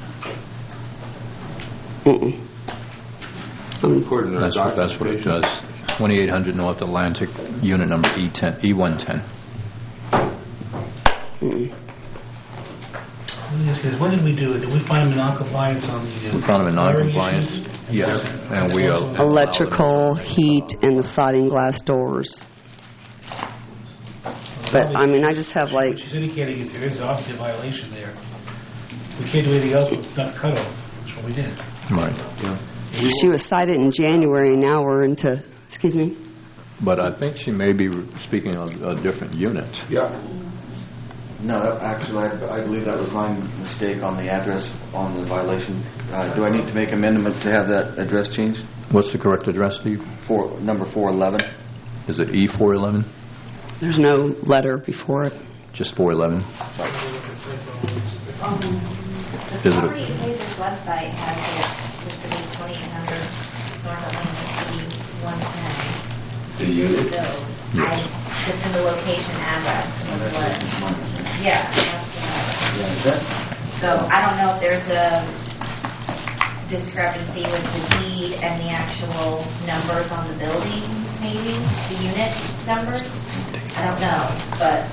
According to That's what it does. 2800 North Atlantic, unit number E110. What did we do? Did we find him in non-compliance on the... We found him in non-compliance, yes. And we electrical, heat, and the sliding glass doors. But, I mean, I just have like... What she's indicating is there is obviously a violation there. We can't do anything else with not cut off. That's what we did. Right, yeah. She was cited in January, and now we're into... Excuse me? But I think she may be speaking of a different unit. Yeah. No, actually, I believe that was my mistake on the address on the violation. Do I need to make an amendment to have that address changed? What's the correct address, Steve? Number 411. Is it E411? There's no letter before it. Just 411? The property appraiser's website has it listed as 2800 North Atlantic 110. The unit? So I just in the location address was what. Yeah, that's so I don't know if there's a discrepancy with the deed and the actual numbers on the building, maybe, the unit numbers. I don't know, but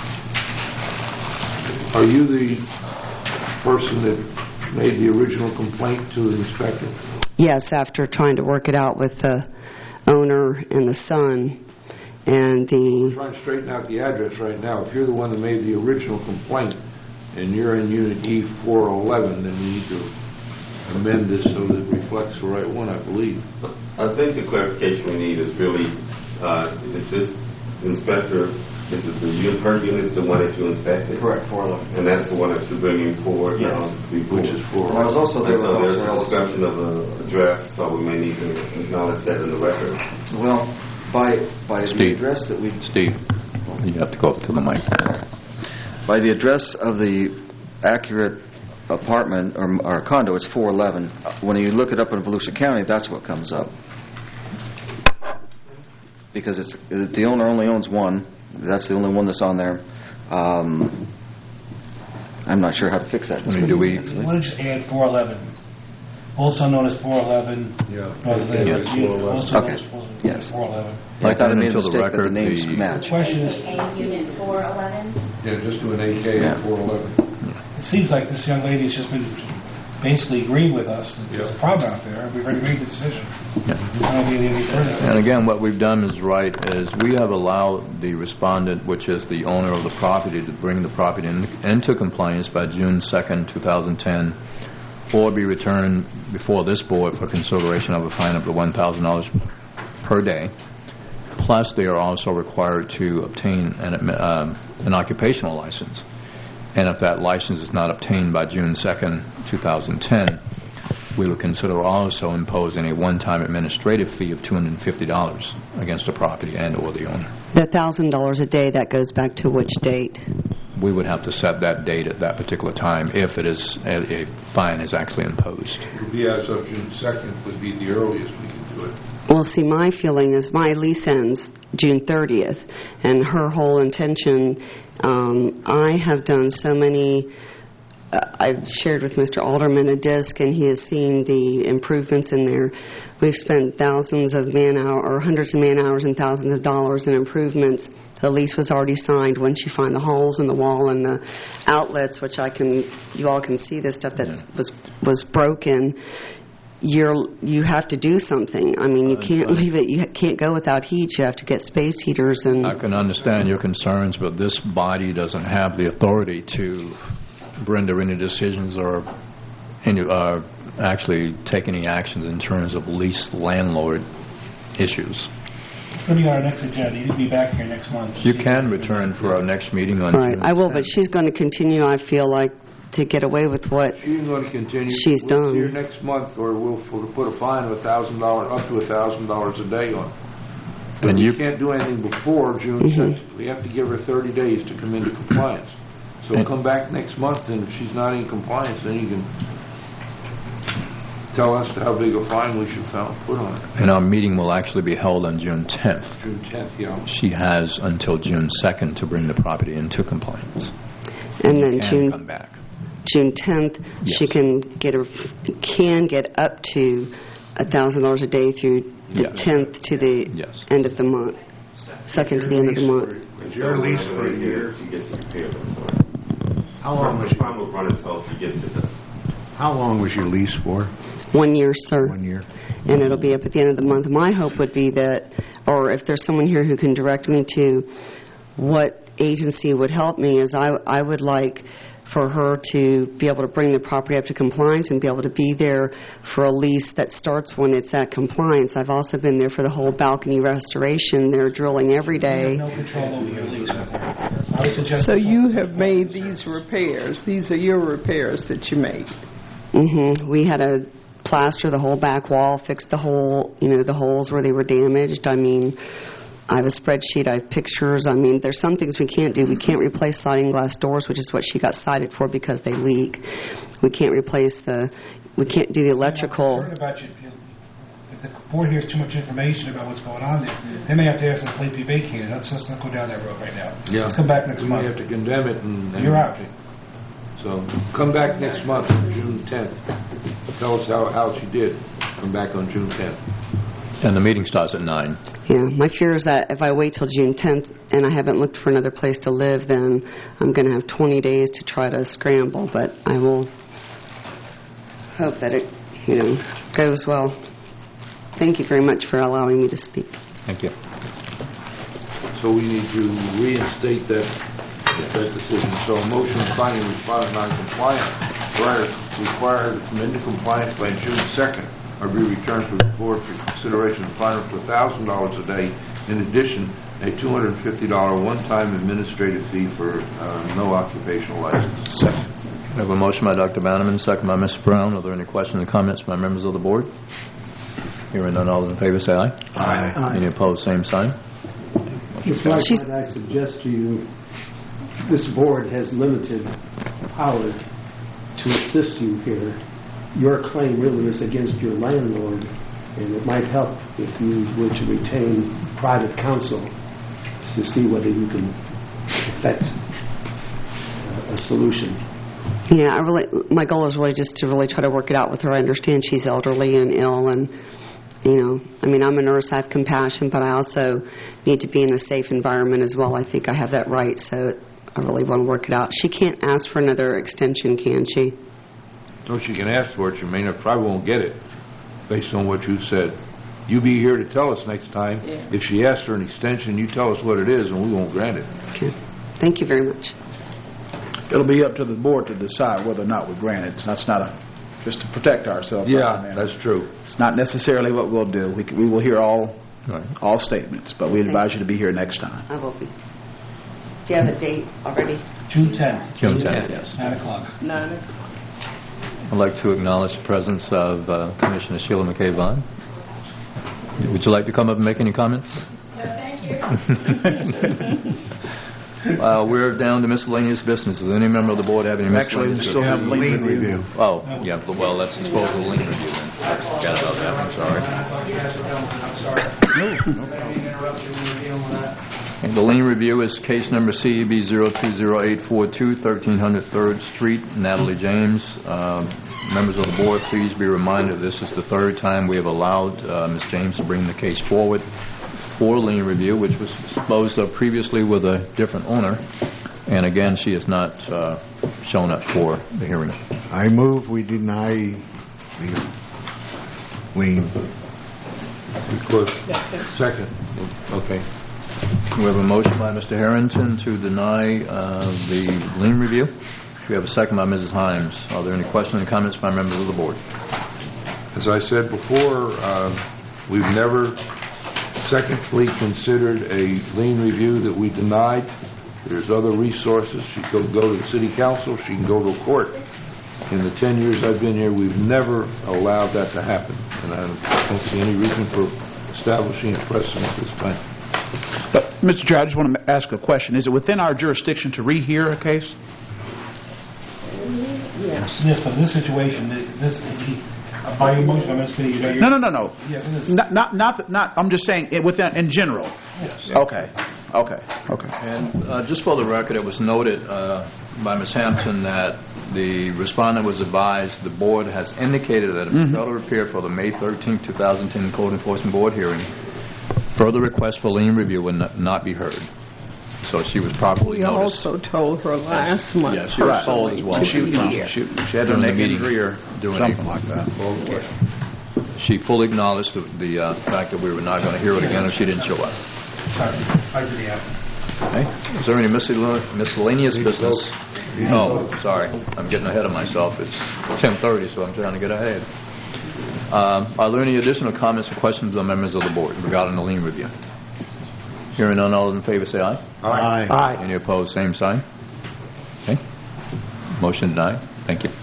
Are you the person that made the original complaint to the inspector? Yes, after trying to work it out with the owner and the son, and We're trying to straighten out the address right now. If you're the one that made the original complaint, and you're in Unit E411, then you need to amend this so that it reflects the right one, I believe. I think the clarification we need is really, is this inspector, is it her unit the one that you inspected? Correct, 411. And that's the one that you're bringing forward now? Yes. Which is 411. I was also there And so with there's a Officer description of an address, so we may need to acknowledge that in the record. Well, by the Steve. address that we... Steve, you have to go up to the mic. By the address of the accurate apartment or condo, it's 411. When you look it up in Volusia County, that's what comes up. Because it's the owner only owns one. That's the only one that's on there. I'm not sure how to fix that. I mean, do we... Why don't you add 411? Also known as 411. Also known as 411. I thought I made a Until the mistake, but the record, names the- match. The question is, A unit 411. Yeah, just do an AK at 411. it seems like this young lady has just been basically agreeing with us that there's a problem out there. We've already made the decision. I don't need any further. And again, what we've done is right, is we have allowed the respondent, which is the owner of the property, to bring the property into compliance by June 2nd, 2010, or be returned before this board for consideration of a fine up to $1,000 per day. Plus, they are also required to obtain an occupational license. And if that license is not obtained by June 2nd, 2010, we would consider also imposing a one-time administrative fee of $250 against the property and or the owner. the $1,000 a day, that goes back to which date? We would have to set that date at that particular time if it is a fine is actually imposed. It would be as of June 2nd would be the earliest we can do it. Well, see, my feeling is my lease ends June 30th, and her whole intention, I have done so many, I've shared with Mr. Alderman a disc, and he has seen the improvements in there. We've spent thousands of man-hours, or hundreds of man-hours and thousands of dollars in improvements. The lease was already signed. Once you find the holes in the wall and the outlets, which you all can see the stuff that was broken, you have to do something. I mean, you can't leave it. You can't go without heat. You have to get space heaters. And I can understand your concerns, but this body doesn't have the authority to render any decisions or actually take any actions in terms of lease landlord issues. It's going to be on our next agenda. You need to be back here next month. You can return for our next meeting on right, June I will, 10th. but she's going to continue, I feel like, to get away with what She's going to continue. she's We'll done. see her next month, or we'll put a fine of $1,000, up to $1,000 a day on. But And you you can't do anything before June 2nd. We have to give her 30 days to come into compliance. So come back next month, and if she's not in compliance, then you can tell us how big a fine we should put on her. And our meeting will actually be held on June 10th. June 10th, yeah. She has until June 2nd to bring the property into compliance. And then Can come back. June 10th, she can get up to $1,000 a day through the 10th to the end of the month, second to the end of the month. Is your lease for a year? She gets it repaired. How long was Time will run until she gets it done. How long was your lease for? 1 year, sir. 1 year. And it'll be up at the end of the month. My hope would be that, or if there's someone here who can direct me to what agency would help me, is I would like for her to be able to bring the property up to compliance and be able to be there for a lease that starts when it's at compliance. I've also been there for the whole balcony restoration. They're drilling every day. No control over your lease with her. I would suggest So you have made these repairs. These are your repairs that you made. We had to plaster the whole back wall, fix the whole, the holes where they were damaged. I mean, I have a spreadsheet, I have pictures. I mean, there's some things we can't do. We can't replace sliding glass doors, which is what she got cited for because they leak. We can't we can't do the electrical. I'm concerned about you. If the board hears too much information about what's going on there, they may have to ask the place to be vacated. Let's not go down that road right now. Yeah. Let's come back next We month. may have to condemn it and You're out. So come back next month, June 10th. Tell us how she did. Come back on June 10th. And the meeting starts at 9. Yeah, my fear is that if I wait till June 10th and I haven't looked for another place to live, then I'm going to have 20 days to try to scramble, but I will hope that it, goes well. Thank you very much for allowing me to speak. Thank you. So we need to reinstate that decision. So a motion finding respondent non-compliant required from into compliance by June 2nd or be returned to the board for consideration of fine up to $1,000 a day. In addition, a $250 one-time administrative fee for no occupational license. Second. We have a motion by Dr. Bannerman, second by Ms. Brown. Are there any questions or comments by members of the board? Hearing none, all in favor say aye. Aye. Any opposed, same sign. Ms. Wright, might I suggest to you, this board has limited power to assist you here. Your claim really is against your landlord, and it might help if you were to retain private counsel to see whether you can effect a solution. Yeah, my goal is really just to really try to work it out with her. I understand she's elderly and ill, and I'm a nurse, I have compassion, but I also need to be in a safe environment as well. I think I have that right, so I really want to work it out. She can't ask for another extension, can she? No, she can ask for it. She probably won't get it based on what you said. You be here to tell us next time. Yeah. If she asks for an extension, you tell us what it is, and we won't grant it. Okay. Thank you very much. It'll be up to the board to decide whether or not we grant it. That's not just to protect ourselves. Yeah, that's true. It's not necessarily what we'll do. We will hear all statements, but we advise you to be here next time. I will be. Do you have a date already? June 10th. June 10th, yes. 9 o'clock. 9 o'clock. I'd like to acknowledge the presence of Commissioner Sheila McKay Vaughn. Would you like to come up and make any comments? No, thank you. We're down to miscellaneous business. Does any member of the board have any miscellaneous business? Actually, we still have lien review. Oh, yeah. Well, let's dispose of the lien review then. I forgot about that. I'm sorry. And the lien review is case number CEB 020842, 1300 3rd Street, Natalie James. Members of the board, please be reminded this is the third time we have allowed Ms. James to bring the case forward for lien review, which was disposed of previously with a different owner. And again, she has not shown up for the hearing. I move we deny the lien. Second. Okay. We have a motion by Mr. Harrington to deny the lien review. We have a second by Mrs. Himes. Are there any questions or comments by members of the board? As I said before, we've never secondly considered a lien review that we denied. There's other resources. She could go to the city council. She can go to court. In the 10 years I've been here, we've never allowed that to happen. And I don't see any reason for establishing a precedent at this time. But, Mr. Chair, I just want to ask a question. Is it within our jurisdiction to rehear a case? Yes. Yes, but in this situation, by your motion, I'm going to say No. Yes, it is. Not. I'm just saying in general. Yes. Okay. And just for the record, it was noted by Ms. Hampton that the respondent was advised the board has indicated that if it failed to appear for the May 13, 2010 Code Enforcement Board hearing, further requests for lien review would not be heard. So she was properly noticed. We also told her last month. Yeah, she was told as well. She had a neck injury or something like that. She fully acknowledged the fact that we were not going to hear it again if she didn't show up. Okay. Is there any miscellaneous business? Oh, sorry. I'm getting ahead of myself. It's 10:30, so I'm trying to get ahead. Are there any additional comments or questions of members of the board regarding the lien review? Hearing none, all in favor say aye. Aye. Any opposed, same sign. Okay. Motion denied. Thank you.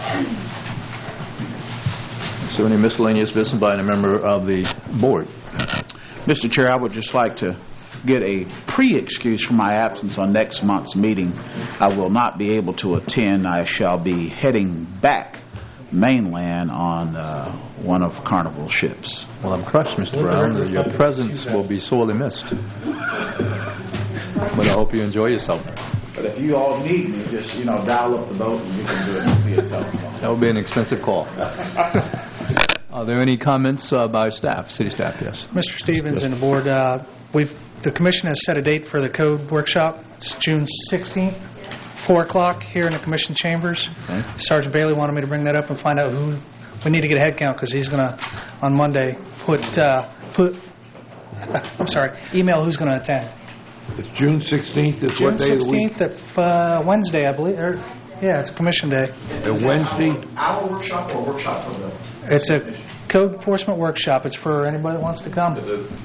Is there any miscellaneous business by any member of the board? Mr. Chair, I would just like to get a pre-excuse for my absence on next month's meeting. I will not be able to attend. I shall be heading back mainland on one of Carnival's ships. Well, I'm crushed, Mr. Brown. Your presence will be sorely missed. But I hope you enjoy yourself. But if you all need me, just, dial up the boat and we can do it via telephone. That would be an expensive call. Are there any comments by staff, city staff? Yes. Mr. Stevens and the board, the commission has set a date for the code workshop. It's June 16th, 4 o'clock here in the commission chambers. Okay. Sergeant Bailey wanted me to bring that up and find out who, we need to get a head count because he's going to, on Monday, email who's going to attend. It's June 16th, it's June what day of the week? 16th, at Wednesday, I believe. Yeah, it's a commission day. A Wednesday? Our workshop or workshop for the... It's a code enforcement workshop. It's for anybody that wants to come.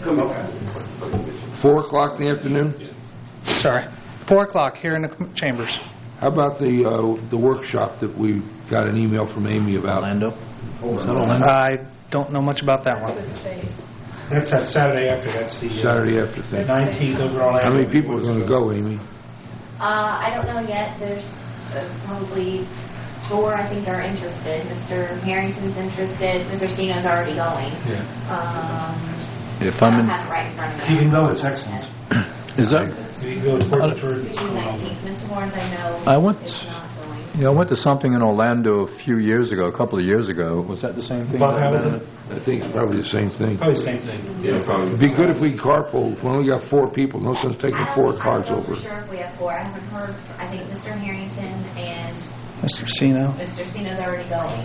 4 o'clock in the afternoon? Sorry. 4 o'clock here in the chambers. How about the workshop that we got an email from Amy about? Orlando? I don't know much about that one. That's that Saturday after. That's the Saturday after thing. 19th over Orlando. How many people are going to go, Amy? I don't know yet. There's probably 4, I think, are interested. Mr. Harrington's interested. Mr. Sino's already going. Yeah. If I'm in... That's right in front of me. If you can go, it's excellent. Is that... You can go to Port Detroit. June 19th. Mr. Warren's, I know, I is went... not going. Yeah, I went to something in Orlando a couple of years ago. Was that the same thing? Bob Hamilton? I think it's probably the same thing. Probably the same thing. Yeah, probably. It'd be good if we carpool. We only got 4 people. No sense taking 4 cars I don't know over. for sure if we have 4. I haven't heard. I think Mr. Harrington and Mr. Sino. Mr. Sino's already going.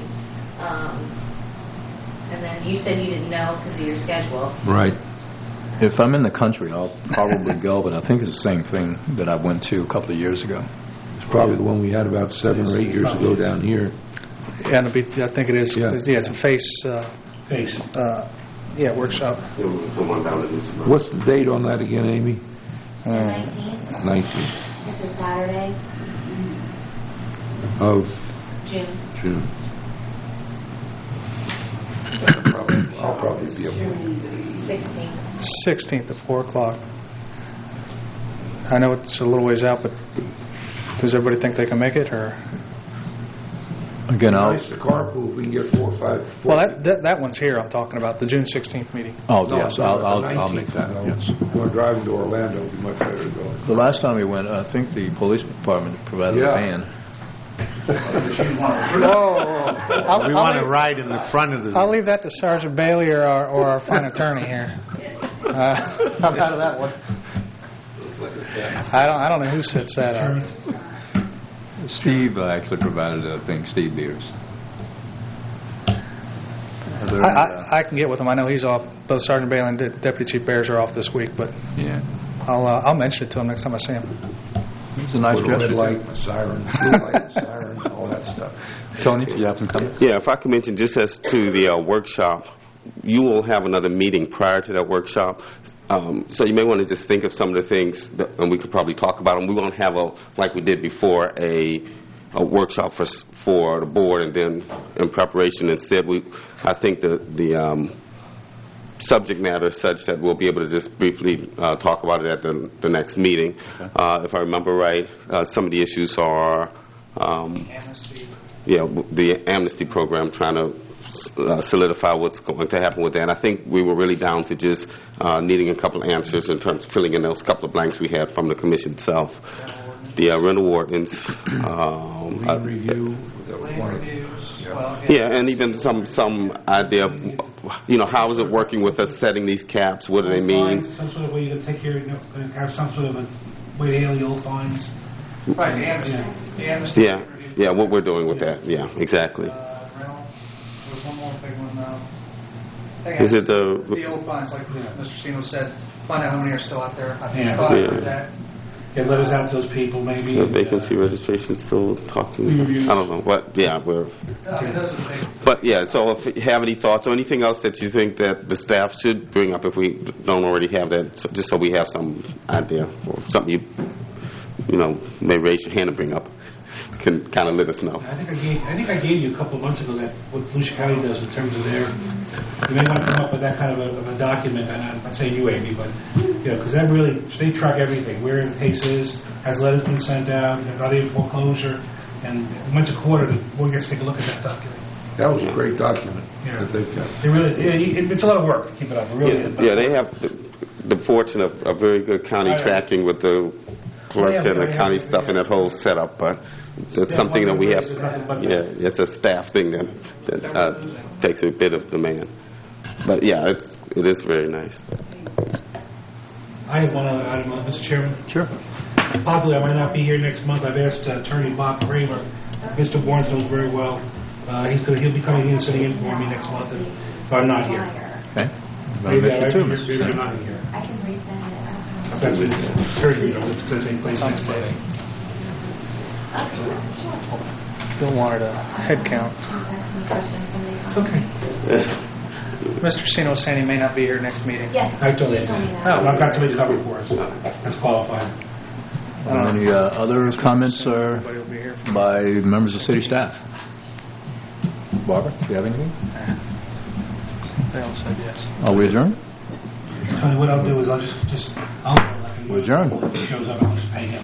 And then you said you didn't know because of your schedule. Right. If I'm in the country, I'll probably go, but I think it's the same thing that I went to a couple of years ago. It's probably the one we had about 7 or 8 years ago down here. Yeah, I think it is. Yeah. Yeah, it's a face. Workshop. What's the date on that again, Amy? 19th. 19th It's a Saturday. of June. I'll probably be able to. 16th. 16th at 4 o'clock. I know it's a little ways out, but does everybody think they can make it, or? Again, I'll... Nice to carpool if we can get 4 or 5. Well, that one's here. I'm talking about the June 16th meeting. Oh, No, yes, I'll make that, yes. If we're driving to Orlando, it'd be much better to go. The last time we went, I think the police department provided a van. We want to ride in the front of the... I'll leave that to Sergeant Bailey or our fine attorney here. I'm out of that one. I don't know who sets that up. Steve actually provided a thing, Steve Beers. I can get with him. I know he's off. Both Sergeant Bailey and Deputy Chief Bears are off this week, but yeah, I'll mention it to him next time I see him. It's a nice gesture. Red light, a siren, blue light, siren, all that stuff. Tony, do you have some comments? Yeah, if I could mention just as to the workshop, you will have another meeting prior to that workshop. So you may want to just think of some of the things, and we could probably talk about them. We won't have like we did before, a workshop for the board, and then in preparation instead, I think the subject matter is such that we'll be able to just briefly talk about it at the next meeting. Okay. If I remember right, some of the issues are the amnesty program, trying to solidify what's going to happen with that. And I think we were really down to just needing a couple of answers in terms of filling in those couple of blanks we had from the commission itself. The rental ordinance. Review. And even some idea of, how is it working with us setting these caps? What do they mean? Some sort of way you can take care, have some sort of a way to handle the old fines. Right, the amnesty. The amnesty. Yeah, what we're doing with that. Yeah, exactly. There's one more big one now. Is it the old fines, like Mr. Sino said, find out how many are still out there. I think that. Yeah, let us out those people, maybe. Vacancy registration still talking. I don't know what. Yeah, we're. But yeah, so if you have any thoughts or anything else that you think that the staff should bring up, if we don't already have that, just so we have some idea or something you may raise your hand and bring up, can kind of let us know. I think I gave you a couple of months ago that what Volusia County does in terms of their. You may want to come up with that kind of a document, and I'm not saying you, Amy, but because that really they track everything. Where the case is, has letters been sent out, are they in foreclosure, and once a quarter the board gets to take a look at that document. That was a great document that they've got. It really, it's a lot of work to keep it up. It really is. Yeah, they have the fortune of very good county tracking with the clerk and the county stuff and that whole setup, but it's something that we have, it's a staff thing that takes a bit of demand. But yeah, it is very nice. I have one other item, Mr. Chairman. Sure. Possibly I might not be here next month. I've asked Attorney Bob Kramer. Mr. Barnes knows very well. He'll be coming in and sitting in for me next month if I'm not here. Okay. Maybe Mr. Toombs. I'm not here. I can resend it. If that's what surgery is going to take place next Monday. Bill wanted a head count. Okay. Mr. Sino was saying he may not be here next meeting. Yes. I told you that. I've got somebody to cover for us. That's qualified. Any other comments by members of city staff? Barbara, do you have anything? They all said yes. Are we adjourned? Tony, what I'll do is I'll just we adjourn. If he shows up, I'll just pay him.